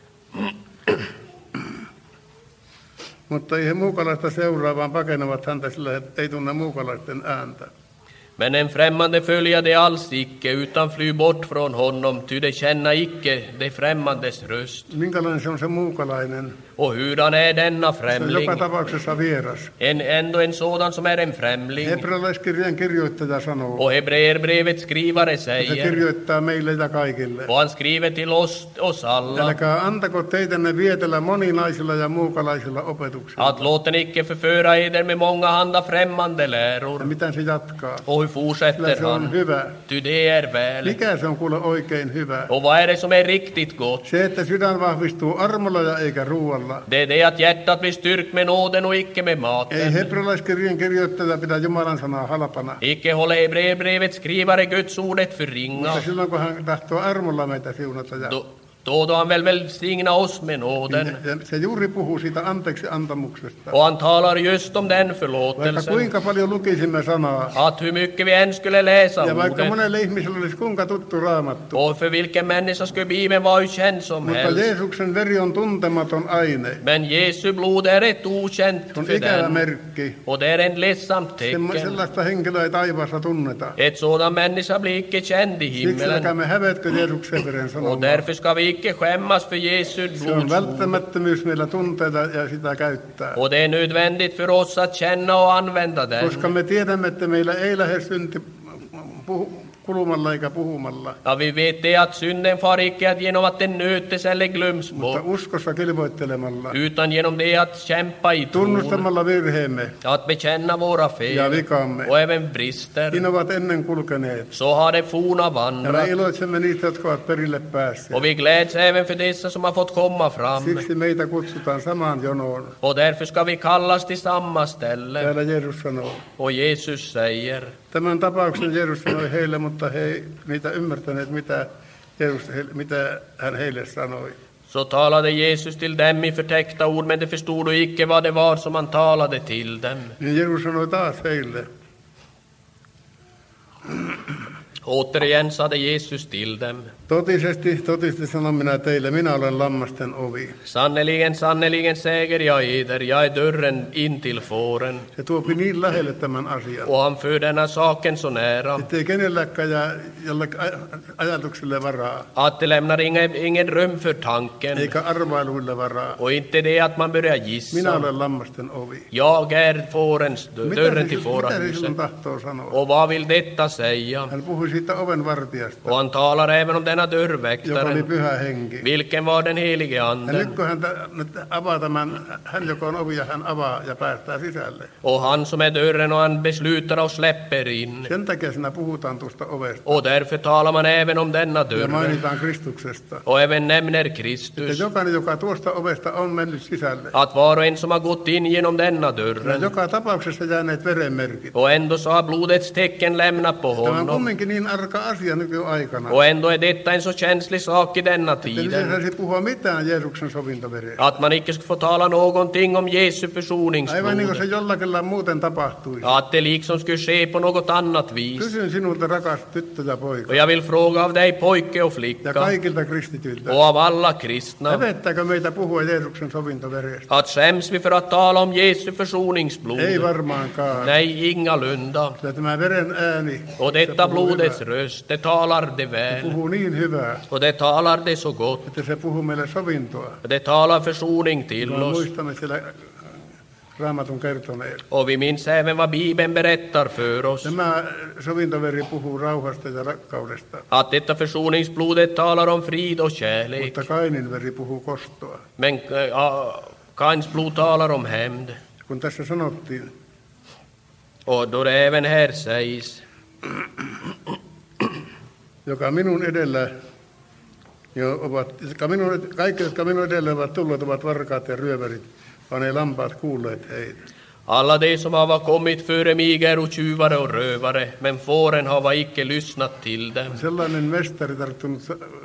Mutta ei he muukalaista seuraa, vaan pakenevat häntä sillä, että ei tunne muukalaisten ääntä. Men en främmande följer det alls icke, utan fly bort från honom, ty de känna icke det främmandes röst. Minkälainen se on se muukalainen? Och hurdan är denna Se on främling? joka tapauksessa vieras. Ändå en sådan som är en främling. Hebrealaiskirjan kirjoittaja sanoo, Och Hebreerbrevets skrivare että se säger, kirjoittaa meille ja kaikille. och han skriver till oss alla, Älkää antako teitänne vietellä moninaisilla ja muukalaisilla opetuksilla. att låten icke förföra eder med många handa främmande Ja läror. miten se jatkaa? Och nu fortsätter Sillä se on han. hyvä. Ty det är väl. Mikä se on kuule oikein hyvä? Och vad är det som är riktigt gott? Se, että sydän vahvistuu armolla ja eikä ruualla. Det är det att hjärtat blir styrkt med nåden och icke med Ei maten. hebrealaiskirjan kirjoittaja pidä Jumalan sanaa halpana. Icke håller Hebreerbrevets skrivare Guds ordet för ringa. Mutta silloin kun hän tahtoo armolla meitä siunata ja Då han väl välsigna oss med nåden. ja se juuri puhuu siitä anteeksi antamuksesta. Och han talar just om den Vaikka förlåtelsen. kuinka paljon lukisimme sanaa Att hur mycket vi än skulle läsa ja vaikka ordet. monelle ihmiselle olisi kuinka tuttu raamattu, Och för vilken människa skulle Bibeln vara hur känd som mutta helst. Jeesuksen veri on tuntematon aine. Men Jesu blod är ett okänt Se on för ikävä den. merkki. Och det är en ledsamt tecken. Sellaista henkilöä ei taivaassa tunneta. Ett sådan människa blir icke känd i Siksi himmelen. älkäämme hävetkö Jeesuksen veren Och sanomaan. därför ska vi icke skämmas för Jesu Se on blods ord. välttämättömyys meillä tunteita ja sitä käyttää. Och det är nödvändigt för oss att känna och använda den. Koska me tiedämme, että meillä ei lähde synti kulumalla eikä puhumalla. Ja, vi vet det att synden far icke genom att den nötes eller glöms Mutta bort. uskossa kilvoittelemalla, Utan genom det att kämpa i tron. tunnustamalla virheemme Att bekänna våra ja fel. vikamme. Och även brister. Niin ovat ennen kulkeneet. Så har det forna Ja me vandrat. iloitsemme niistä, jotka ovat perille päässeet. Och vi gläds även för dessa som har fått komma fram. Siksi meitä kutsutaan samaan jonoon. Och därför ska vi kallas till samma ställe. Täällä Jeesus sanoo. Och Jesus säger. Tämän tapauksen Jeesus sanoi heille, mutta he ei niitä ymmärtäneet, mitä hän heille sanoi. Så talade Jesus till dem i förtäckta ord, men de förstod icke vad det var som han talade till dem. Niin Jeesus sanoi taas heille. Återigen sade Jesus till dem. Totisesti sanon minä teille, minä olen lammasten ovi. Sannerligen, sannerligen säger jag eder, jag är dörren in till fåren. Se tuopi niin lähelle tämän asian, Och han för denna saken så nära, ettei kenelläkään jää jollekin ajatukselle varaa, att det lämnar ingen rum för tanken. eikä arvailuille varaa. Och inte det att man börjar Minä gissa. olen lammasten ovi. Jag är fårens dörren till Mitä se fårahuset. sinun tahtoo sanoa? Och vad vill detta säga? Hän puhui siitä ovenvartijasta, Och han talar även om denna joka oli dörrväktaren, pyhä henki. vilken var den helige Ja anden. nyt kun nyt avaa tämän, hän joka on ovi ja hän avaa ja päästää sisälle. Och han som är dörren och han beslutar och släpper in. Sen takia siinä puhutaan tuosta ovesta. Och därför talar man även om denna Ja dörren. mainitaan Kristuksesta. Och även nämner Että Kristus. jokainen, joka tuosta ovesta on mennyt sisälle, Att var och en som har gått in genom denna ja dörren. joka tapauksessa jääneet verenmerkit. Och ändå så har blodets tecken lämnat på Tämä on honom. kumminkin niin arka asia nykyaikana. Och ändå är detta en så känslig sak i denna Että nyt ei tiden. saisi puhua mitään Jeesuksen sovintoverestä. Att man icke ska få tala någonting om Jesu Aivan niin kuin se försoningsblod. jollakin muuten tapahtuisi. Att det liksom skulle ske på något annat vis. Kysyn sinulta, rakas tyttö ja poika, Och jag vill fråga av dig pojke och ja flicka kaikilta kristityiltä, och av alla kristna. hävettääkö meitä puhua Jeesuksen sovintoverestä? Att skäms vi för att tala om Jesu försoningsblod? Ei varmaankaan. Nej, ingalunda. Sillä tämä veren ääni, Och se detta puhuu blodets hyvää. röst, det talar det Se väl. puhuu niin hyvää, Och det talar det så gott. että se puhuu meille sovintoa. Och det talar försoning till Me oss. muistamme siellä Raamatun kertoneen. Och vi minns även vad Bibeln berättar för oss. Tämä sovintoveri puhuu rauhasta ja rakkaudesta, Att detta försoningsblodet talar om frid och kärlek. mutta Kainin veri puhuu kostoa. Men Kains blod talar om hämnd. Kun tässä sanottiin, Och då det även här sägs, joka minun edellä kaikki, jotka minun edellä ovat tulleet, ovat varkaat ja ryövärit, vaan ei lampaat kuulleet heitä. alla de som har kommit före mig är tjuvare och rövare, men fåren har icke lyssnat till dem. Sellainen mestari tarttunut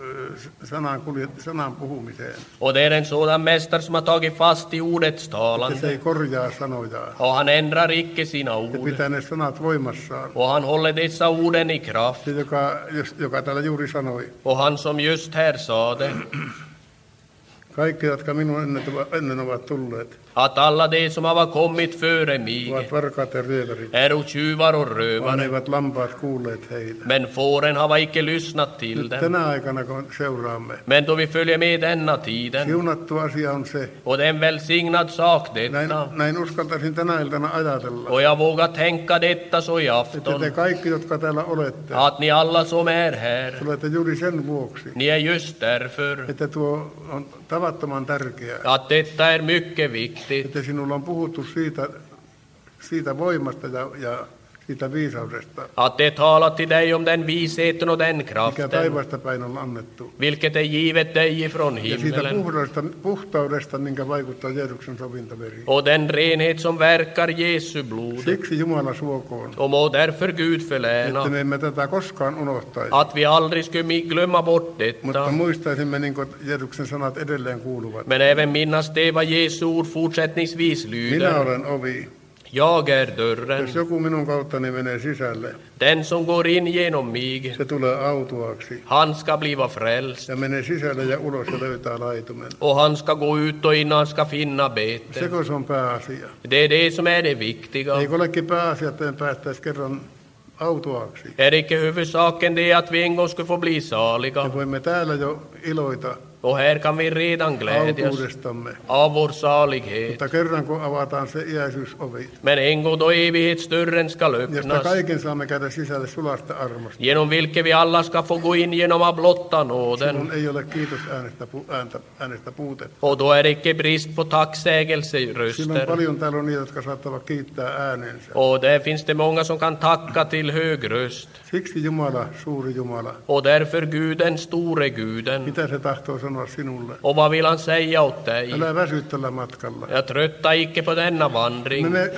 sanan puhumiseen, Och det är en sådan mästare som har tagit fast i ordets että se talande. ei korjaa sanojaan. Och han ändrar icke sina Se ord. pitää ne sanat voimassaan. Och han håller dessa orden i kraft. Se, joka täällä juuri sanoi, Och han som just här sa det, kaikki, jotka minun ennen ovat tulleet, att alla de som har kommit före mig ovat varkaat ja ryövärit, är tjuvar och vaan rövare, eivät lampaat kuulleet heitä. men fåren har icke lyssnat till Nyt dem. tänä aikana, kun seuraamme, Men då vi följer med denna tiden, siunattu asia on se, och det är en välsignad sak detta, näin uskaltaisin tänä iltana ajatella, och jag vågar tänka detta så i että afton, te kaikki, jotka täällä olette, att ni alla som är här, tulette juuri sen vuoksi, ni är just därför että tuo on tavattoman tärkeää, att detta är mycket viktigt, että sinulla on puhuttu siitä voimasta ja siitä viisaudesta, att det talat till dig om den visheten och den mikä kraften, taivaasta päin on annettu. vilket är givet dig ifrån Ja siitä himmelen, puhtaudesta, minkä vaikuttaa Jeesuksen sovintoveri. och den renhet som verkar Jesu blod. Siksi Jumala suokoon, Och må därför Gud että förläna me emme tätä koskaan unohtaisi. att vi aldrig skulle glömma bort Mutta detta, muistaisimme, niin kuin Jeesuksen sanat edelleen kuuluvat. men även minnas det vad Jesu ord fortsättningsvis Minä lyder. olen ovi. Jag är dörren. Jos joku minun kauttani menee sisälle, Den som går in genom mig, se tulee autuaaksi. han ska bliva frälst. Ja menee sisälle ja ulos ja löytää laitumen. Och han ska gå ut och in, han ska finna bete. Seko se on pääasia. Det är det som är det viktiga. Eikö olekin pääasia, että me päästäisiin kerran autuaaksi? Är inte huvudsaken det att vi en gång ska få bli Me saliga? voimme täällä jo iloita Och här kan vi redan glädjas autuudestamme. av vår salighet. Mutta kerran kun avataan se iäisyysovi, Men en gång då evighetsdörren ska josta öppnas, kaiken saamme käydä sisälle sulasta armosta, genom vilket vi alla ska få gå in genom av blotta nåden. silloin ei ole kiitosäänestä puutetta. Och då är det icke brist på Silloin tacksägelseröster. paljon täällä on niitä, jotka saattavat kiittää äänensä. Och där finns det många som kan tacka till hög röst. Siksi Jumala, suuri Jumala, Och därför Gud, den store Guden. mitä se tahtoo sanoa sinulle? Och vad vill han säga åt dig? Älä väsy tällä matkalla. Jag tröttar icke på denna vandring. Me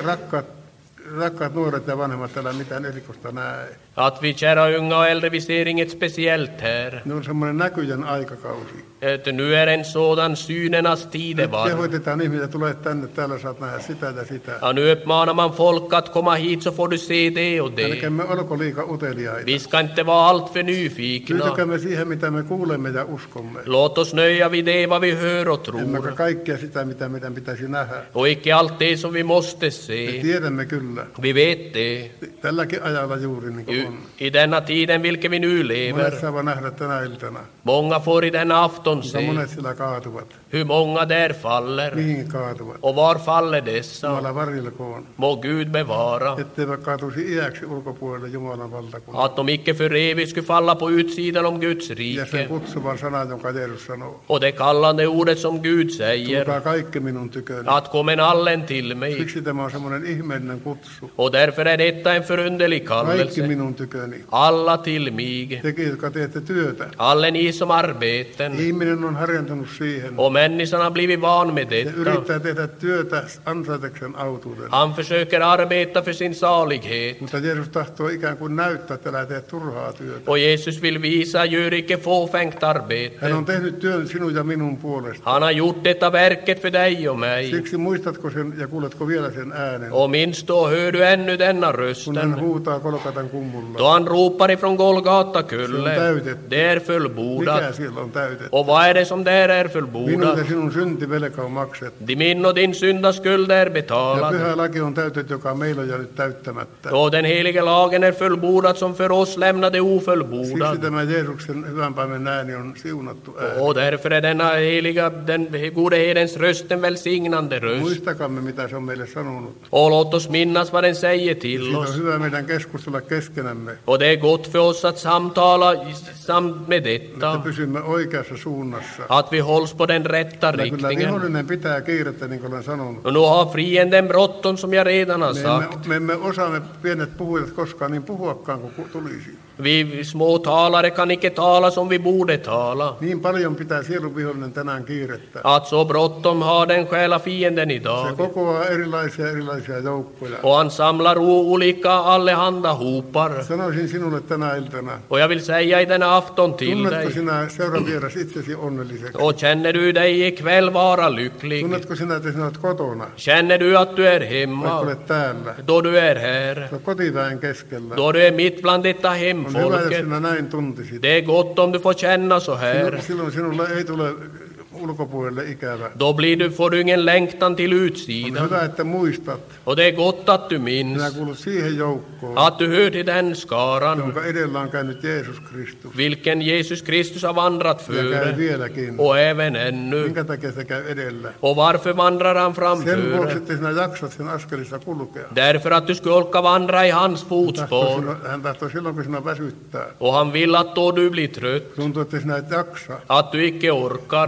rakkaat nuoret ja vanhemmat, älä mitään erikoista näe. Att vi kära unga och äldre, vi ser inget speciellt här. Ne on semmoinen näkyjän aikakausi. Että nu är en sådan synernas tidevarv. Kehoitetaan ihmisiä, tulee tänne, täällä saat nähdä sitä ja sitä. Ja nu uppmanar man folk att komma hit så får du se det och det. Älkäämme olko liika uteliaita. Vi ska inte vara alltför nyfikna. Tyytykäämme siihen, mitä me kuulemme ja uskomme. Låt oss nöja vid det vad vi hör och Emmekä tror. kaikkea sitä, mitä meidän pitäisi nähdä. Och icke allt det som vi måste Me se. tiedämme kyllä. Vi vet det. Tälläkin ajalla juuri niin kuin on. I denna tiden vilken vi nu lever. Monet saavat nähdä tänä iltana. Många får i denna afton Mutta se monet sillä kaatuvat. hur många där faller. Mihin kaatuvat? Och var faller dessa? Jumala varilkoon. Må Gud bevara. Etteivät kaatuisi iäksi ulkopuolelle Jumalan valtakunnan. Att de icke för evigt skulle falla på utsidan om Guds Ja sen rike. kutsuvan sanan, jonka Jeesus sanoo. Och det kallande ordet som Gud säger. Tulkaa kaikki minun tyköni. Att kommen allen till mig. Siksi tämä on semmoinen ihmeellinen kutsu. Och därför är detta en förunderlig Kaikki kallelse. minun tyköni. Alla till mig. Tekin, jotka teette työtä. Alla ni som arbeten. Ihminen on harjantunut siihen. Och människan har blivit van med Se detta. yrittää tehdä työtä ansaitakseen autuuden. Han försöker arbeta för sin salighet. Mutta Jeesus tahtoo ikään kuin näyttää, että älä tee turhaa työtä. Och Jesus vill visa, gör icke fåfängt arbete. Hän on tehnyt työn sinun ja minun puolesta. Han har gjort detta verket för dig och mig. Siksi muistatko sen ja kuuletko vielä sen äänen, Och minst då hör du ännu denna kun hän rösten. huutaa Kolkatan kummulla. Då han ropar ifrån Golgata kulle. Det är Mikä fullbordat. siellä on täytetty? Och vad är det som där är Minun fullbordat? ja sinun syntivelka on maksettu. Min och din syndaskuld är Ja betalad. pyhä laki on täytetty, joka meillä on jäänyt täyttämättä. Och den helige lagen är fullbordad som för oss lämnade Siksi ofullbordad. tämä Jeesuksen hyvän päivän ääni on siunattu ääni. Och därför är denna heliga, den gode herdens röst en välsignande röst. Muistakamme, mitä se on meille sanonut. Och låt oss minnas vad den säger till Siitä on oss. hyvä meidän keskustella keskenämme, Och det är gott för oss att samtala samt med että detta. pysymme oikeassa suunnassa. Att vi hålls på den rätta Kyllä riktningen. vihollinen pitää kiirettä, niin kuin olen sanonut. Och nu har fienden bråttom som jag redan har sagt. Me emme osaa me pienet puhujat koskaan niin puhuakaan kuin tulisi. Vi små talare kan icke tala som vi borde tala. Niin paljon pitää sielun vihollinen tänään kiirettä. Att så bråttom har den själa fienden Se idag. kokoaa erilaisia joukkoja. Och han samlar olika allehanda hopar. Sanoisin sinulle tänä iltana, Och jag vill säga i denna afton till tunnetko dig. sinä seuran vieras itsesi onnelliseksi? Och känner du dig ikväll vara lycklig? Tunnetko sinä, että sinä olet kotona, Känner du att du är vaikka hemma olet täällä? då du är här? Se on kotiväen keskellä. Då du är mitt bland detta On hyvä, jos hemfolket? sinä näin tuntisit. Det är gott om du får känna så här. Silloin sinulle ei tule ulkopuolelle ikävä. Då får du ingen längtan till On utsidan. hyvä, että muistat, Och det är gott att du sinä minns kuulut siihen joukkoon, att du hör till den skaran jonka edellä on käynyt Jeesus Kristus. vilken Jesus Kristus har vandrat Ja käy före vieläkin. och även ännu. Minkä takia se käy edellä? Och varför vandrar han Sen vuoksi, framför? että sinä jaksat sen askelissa kulkea. Därför att du ska orka vandra i hans fotspår. Hän tahtoo silloin, kun sinä väsyttää. Och han vill att då du blir trött, Tuntuu, että sinä et jaksa. att du icke orkar. Tahtoo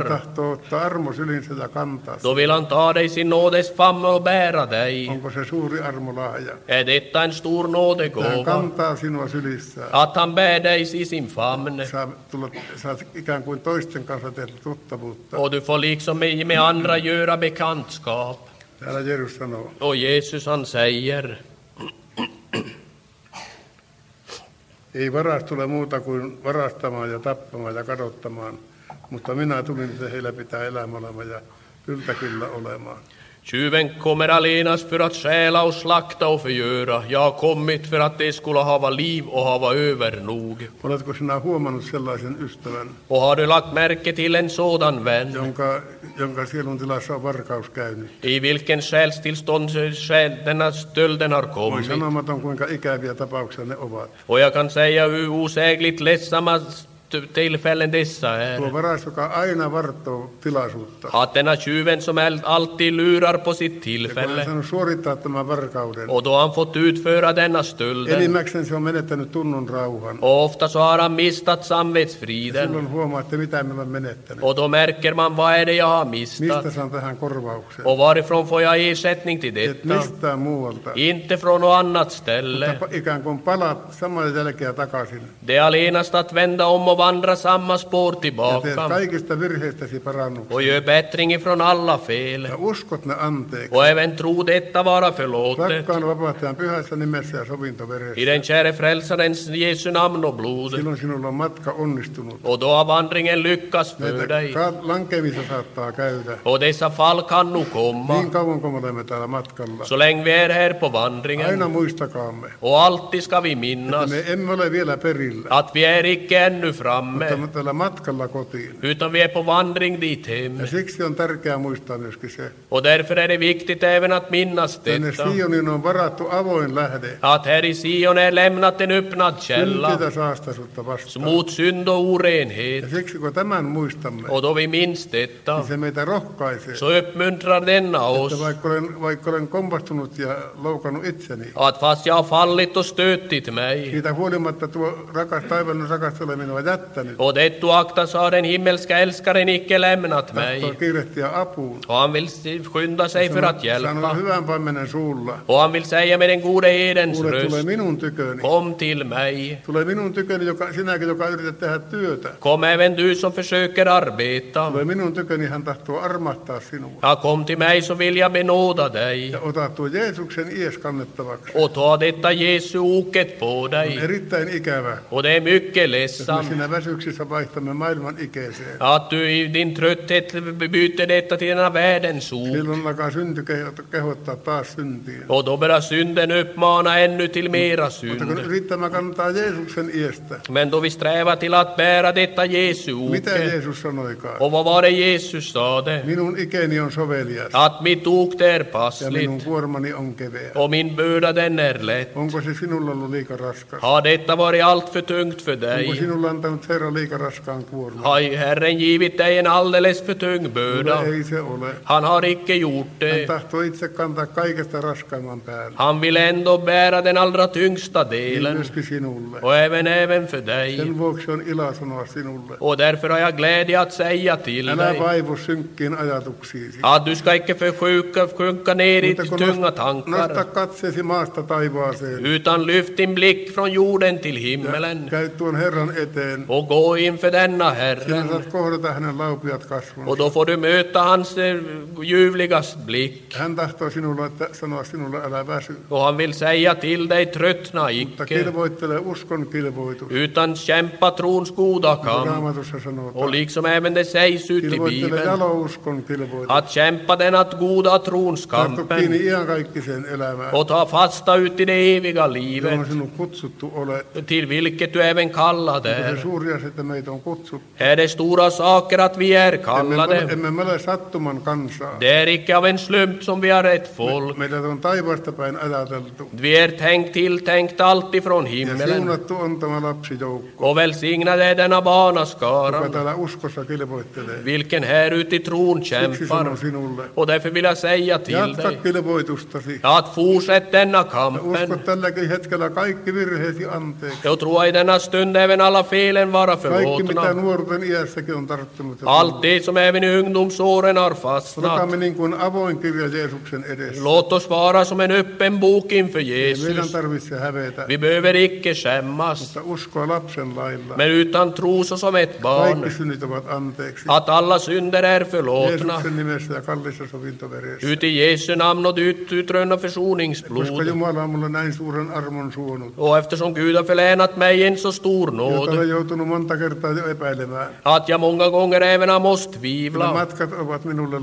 tahtoo ottaa armosylinsä ja kantaa. Då vill han ta dig i sin nådes famn och bära dig. Onko se suuri armolahja? Är detta en stor Hän nådegåva? kantaa sinua sylissään. Att han bär dig i sin famn. Saat ikään kuin toisten kanssa tehdä tuttavuutta. Och du får liksom med andra göra bekantskap. Täällä Jeesus sanoo, Och Jesus han säger, ei varas tule muuta kuin varastamaan ja tappamaan ja kadottamaan, mutta minä tulin, että heillä pitää elämä olemaan ja yltäkyllä olemaan. tjuven kommer allenast för att stjäla och slakta och förgöra. Jag har kommit för att det skulle hava liv och hava övernog. Oletko sinä huomannut sellaisen ystävän, Och har du lagt märke till en sådan vän, jonka sielun tilassa on varkaus käynyt? i vilken själstillstånd denna stölden har Voi kommit? sanomaton, kuinka ikäviä tapauksia ne ovat. Och jag kan säga hur osägligt ledsamma tillfällen dessa Tuo är. varas, joka aina vartoo tilaisuutta. Att denna tjuven som alltid lurar på sitt Ja kun hän tillfälle, saanut suorittaa tämän varkauden, och då han fått utföra denna stölden, enimmäkseen se on menettänyt tunnon rauhan. och ofta så har han mistat Ja samvetsfriden. silloin huomaa, että mitä me olemme menettänyt. Och då märker man, vad är det jag har Mistä mistat? saan tähän korvauksen? Och varifrån får jag ersättning till Et detta? mistään muualta. Inte från något annat ställe. Mutta ikään kuin palaat samaa jälkeä takaisin. Det är allenast att vända om och vandra samma spår Ja teet tillbaka. kaikista virheistäsi parannuksia. Och gör bättring ifrån alla fel. Ja uskot ne anteeksi. Och även tro detta vara förlåtet. Rakkaan vapahtajan pyhässä nimessä ja sovintoveressä. I den käre frälsarens Jesu namn och blod. Silloin sinulla on matka onnistunut. Och då har vandringen lyckats för dig. Näitä lankeemista saattaa käydä. Och dessa fall kan nog komma. Niin kauan kuin me olemme täällä matkalla. Så länge vi är här på vandringen. Aina muistakaamme, Och alltid ska vi että minnas me emme ole vielä perillä. att vi är icke ännu framme. Mutta me täällä matkalla kotiin. Utan vi är på vandring dit hem. Ja siksi on tärkeää muistaa myöskin se. Och därför är det viktigt även att minnas Tänne detta. Sioniin on varattu avoin lähde. Att här i Sion är lämnat en öppnad källa Syntiä saastaisuutta vastaan. mot synd och Ja orenhet. siksi kun tämän muistamme, Och då vi minns detta, niin se meitä rohkaisee. så uppmuntrar denna oss Että vaikka olen kompastunut ja loukannut itseni, att fast jag har fallit och stötit mig, siitä huolimatta tuo taivallinen rakastelu minua jättänyt. och det oaktas har den himmelska älskaren icke lämnat Tahtoo mig, kiirehtiä apuun. och han vill skynda sig för att Sanoo hjälpa, hyvän paimenen suulla. och han vill säga med den gode hedens Kuule, tule röst, minun tyköni. kom till mig. Tule minun tyköni, sinäkin, joka yrität tehdä työtä. Kom även du som försöker arbeta. Tule minun tyköni, hän tahtoo armahtaa sinua. Ja, kom till mig så vill jag benåda dig. Ja ota tuo Jeesuksen ies kannettavaksi. Och ta detta Jesu oket på On dig. erittäin ikävä, Och det är mycket jos me ledsamt siinä väsyksissä vaihtamme maailman ikeeseen. att du i din trötthet byter detta till denna världens ok. Silloin alkaa synti kehottaa taas syntiin. Och då börjar synden uppmana ännu till mera Mutta kun synd. yrittämme kantaa Jeesuksen iestä, Men då vi strävar till att bära detta Jesu mitä oke. Jeesus sanoikaan? Och vad var det Jesus sade? Minun ikeni on sovelias Att mitt ok det är ja minun passligt kuormani on keveä. och min börda den är lätt. Onko se sinulla ollut liika raskas? Har detta varit allt för tungt för Onko dig? sinulla antanut Herra liika raskaan kuorman? Har Herren givit dig en alldeles för tung börda? Ei se ole. Han har icke gjort Hän det. tahtoo itse kantaa kaikesta raskaimman päälle. Han vill ändå bära den allra tyngsta Niin delen. myöskin sinulle. Och även för dig. Sen vuoksi on ilo sanoa sinulle. Och därför har jag glädje att säga till Älä dig vaivu synkkiin ajatuksiisi. att du ska icke sjunka ner i Mutta kun tunga nosta tankar, katseesi maasta taivaaseen utan lyft din blick från jorden till ja himmelen käy tuon Herran eteen, och gå inför denna sinä Herren. saat kohdata hänen laupiat Och kasvonsa. då får du möta hans ljuvliga blick. Hän tahtoo sinulle, sanoa sinulle, älä väsy. Och han vill säga till dig, tröttna Mutta icke, kilvoittele uskon kilvoitus. utan kämpa trons goda kamp. Raamatussa Och sanotaan. liksom även det sägs ut i Kilvoittele Bibeln, jalouskon kilvoitus. att kämpa denna goda trons Tartu kiinni kampen iankaikkiseen elämään, och ta fasta ut i det eviga livet, johon sinut kutsuttu olet. till vilket du även kallad Mutta se är. suuri asia, että meitä on kutsuttu. Är det stora saker att vi är kallade? Emme me ole sattuman kansaa. Det är icke av en slump som vi har ett folk. Meidät on taivaasta päin ajateltu. Vi är tilltänkt allt ifrån Ja himmelen. siunattu on tämä lapsijoukko, Och välsignad är denna joka barnaskara, täällä uskossa kilvoittelee. vilken här ute i tron Siksi sanon kämpar. sinulle, Och därför vill jag säga till jatka dig kilvoitustasi. att fortsätt denna Ja usko kampen. tälläkin hetkellä kaikki virheesi anteeksi. Jag tror i denna stund även alla felen även vara Kaikki, mitä förlåtna. nuoruuden iässäkin on tarttunut. ja Allt det som även i ungdomsåren har fastnat. Olkaamme niin kuin avoin kirja Jeesuksen edessä. Låt oss vara som en öppen bok inför Ei meidän Jesus. tarvitse hävetä, Vi behöver icke skämmas, mutta uskoa lapsen lailla. men utan tro så som ett Kaikki barn. synnit ovat anteeksi. Att alla synder är förlåtna. Jeesuksen nimessä ja kallissa sovintoveressä. Ut i Jesu namn och utrönna Koska försoningsblod. Jumala on mulle näin suuren armon suonut, Och eftersom Gud har förlänat mig en så stor jota nåd olen joutunut monta kertaa jo epäilemään. att jag många gånger även har måst Kyllä tvivla. matkat ovat minulle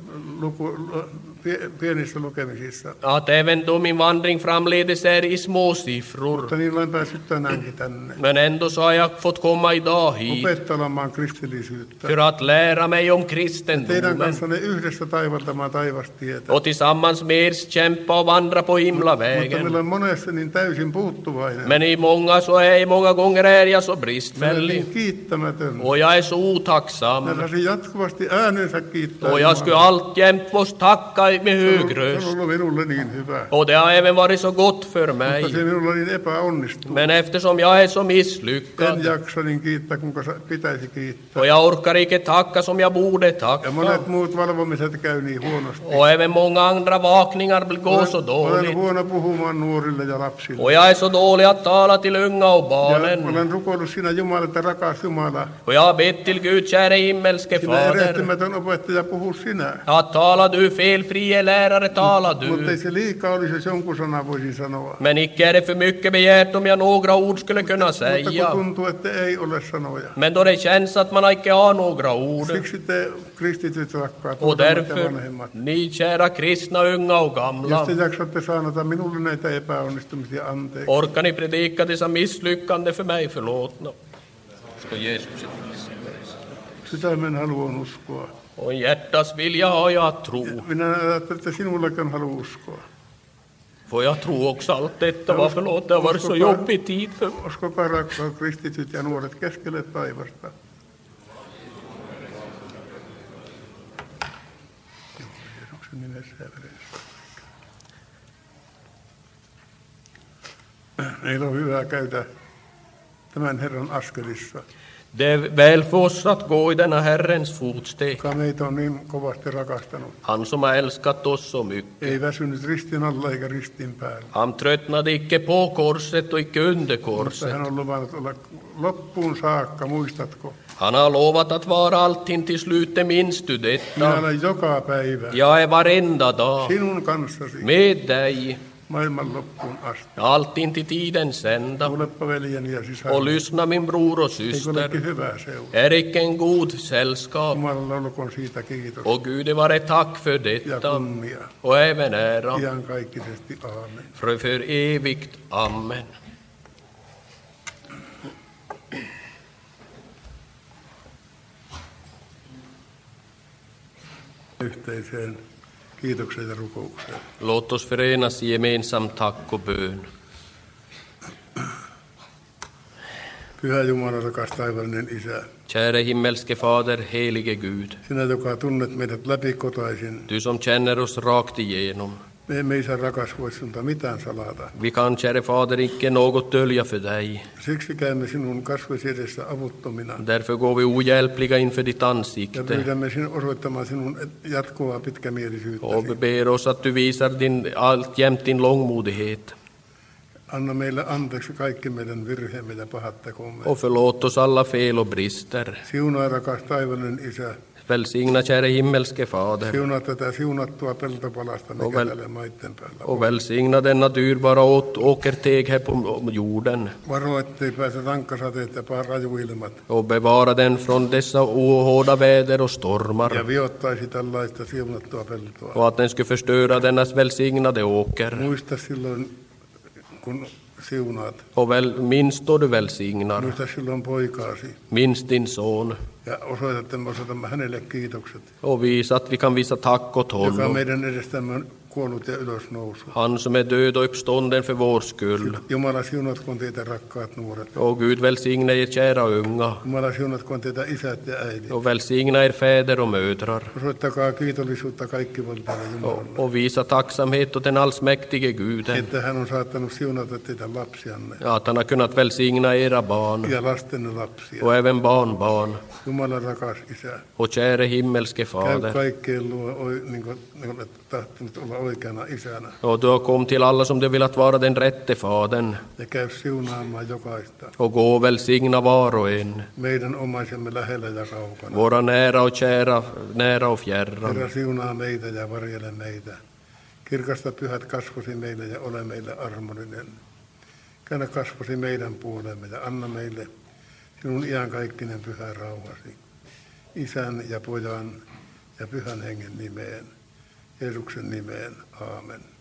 pienissä lukemisissa. Att även då min vandring framledes är i små siffror. Mutta niin olen päässyt tänäänkin tänne. Men ändå så har jag fått komma idag hit Opettelemaan kristillisyyttä. för att lära mig om Teidän kristendomen. kanssanne yhdessä taivaltamaan taivastietä. Och tillsammans med er kämpa och vandra på Mutta himlavägen. meillä on monessa niin täysin puuttuvainen. Men många gånger är jag så Minä olen bristfällig. niin kiittämätön. Och jag är så otacksam. Mä saisin jatkuvasti äänensä kiittää. Och jag skulle alltjämt få tacka med hög Se röst. on ollut minulle niin hyvä. Och det har även varit så gott för Mutta mig. se minulla niin epäonnistuu. Men eftersom jag är så En misslyckad jaksa niin kiittää, kuinka pitäisi kiittää. och jag orkar icke tacka som jag borde Ja tacka. monet muut valvomiset käy niin huonosti. Och även många andra vakningar går så Olen dåligt. huono puhumaan nuorille ja lapsille. Och jag är så dålig att tala till unga och Ja barnen. olen rukoillut sinä Jumala, että rakas Jumala, Och jag har bett till Gud, käre himmelske sinä Fader, erehtymätön opettaja, puhu sinä. att tala du, felfrie lärare, tala Mutta ei du. se liikaa olisi, jos jonkun sana voisin sanoa. Men icke är det för mycket begärt om jag några ord skulle kunna Mutta kun säga. tuntuu, että ei ole sanoja. Men då det känns att man icke har några ord. Siksi te kristityt rakkaat, Och nuoremmat ja därför, vanhemmat. ni kära kristna, unga och Jos gamla, te jaksatte saanata minulle näitä epäonnistumisia anteeksi. orkar ni predika dessa misslyckande för mig förlåtna. Ska Jesus Sydämen haluan uskoa. och i hjärtas vilja har jag att tro. Minä ajattelen, että sinullakin haluan uskoa. Får jag tro också allt detta var förlåt, det har varit så jobbig tid för mig. Uskokaa rakkaat kristityt ja nuoret keskelle taivasta. Jeesuksen nimessä ja veressä. Meillä on hyvä käydä tämän Herran askelissa, Det är väl för oss att gå i denna Herrens fotsteg. joka meitä on niin kovasti rakastanut. Han som har älskat oss så mycket. Ei väsynyt ristin alla eikä ristin päällä. Han tröttnade icke på korset och icke under Mutta korset. hän on luvannut olla loppuun saakka, muistatko? Han har lovat att vara allting till slutet, minns du Minä detta? olen joka päivä Jag är varenda dag sinun kanssasi med dig, maailman loppuun asti. allting till tidens ända. Kuuleppa veljeni ja Och sisareni. lyssna min bror och Eikö olekin syster, hyvää seura? är icke en god sällskap? Jumalalla olkoon siitä kiitos Och Gud vare tack för ja detta kunnia. och även ära Iankaikkisesti. Aamen. för evigt. Amen. Yhteiseen kiitokseen ja rukoukseen. Låt oss förenas i gemensam tack och bön. Pyhä Jumala, rakas taivaallinen Isä, Käre himmelske Fader, helige Gud, sinä, joka tunnet meidät läpikotaisin, du som känner oss rakt igenom. me emme Isä rakas voi sinulta mitään salata. Vi kan, käre Fader, icke något dölja för dig. Siksi käymme sinun kasvoisi edessä avuttomina Därför går vi ohjälpliga inför ditt ja ansikte pyydämme osoittamaan sinun jatkuvaa pitkämielisyyttä. och ber oss att du visar alltjämt din långmodighet Anna meille anteeksi kaikki meidän virheemme ja pahat tekomme. och förlåt oss alla fel och brister. Siunaa, rakas taivaallinen Isä, Välsigna, käre himmelske Fader, siunaa tätä siunattua peltopalasta, mikä Ovel. tällä maitten päällä och on. välsigna denna dyrbara åkerteg här på jorden Varo, ettei pääse rankkasateet ja rajuilmat och bevara den från dessa ohårda väder och stormar ja viottaisi tällaista siunattua peltoa. och att den skulle förstöra dennas välsignade åker. Muista silloin, kun siunaat. Och minns då du välsignar, Muista silloin poikaasi minns din son ja osoitamme hänelle kiitokset, och visa att vi kan visa tack åt joka honom meidän edestämme on kuollut ja ylösnousu. Han som är död och uppstånden för vår skull. Jumala siunatkoon teitä rakkaat nuoret. Och Gud välsigne er kära unga. Jumala siunatkoon teitä isät ja äidit. Och välsigna er fäder och mödrar. Osoittakaa kiitollisuutta kaikkivaltialle Jumalalle. Och visa tacksamhet åt den allsmäktige Guden. Että hän on saattanut siunata teitä lapsianne Att han har kunnat välsigna era barn. ja lastenne lapsia. Och även barnbarn. Jumala rakas isä. Och käre himmelske Käy fader. kaikkeen luo, niin kuin olet tahtonut olla oikeana isänä. Och du har kommit till alla som du velat vara den rätte fadern. Ja käy siunaamaan jokaista. Och gå och välsigna var och en. Meidän omaisemme lähellä ja kaukana. Våra nära och kära, nära och fjärran. Herra siunaa meitä ja varjele meitä. Kirkasta pyhät kasvosi meille ja ole meille armollinen. Käännä kasvosi meidän puolemme ja anna meille sinun iankaikkinen pyhä rauhasi. Isän ja Pojan ja Pyhän Hengen nimeen. Jeesuksen nimeen. Aamen.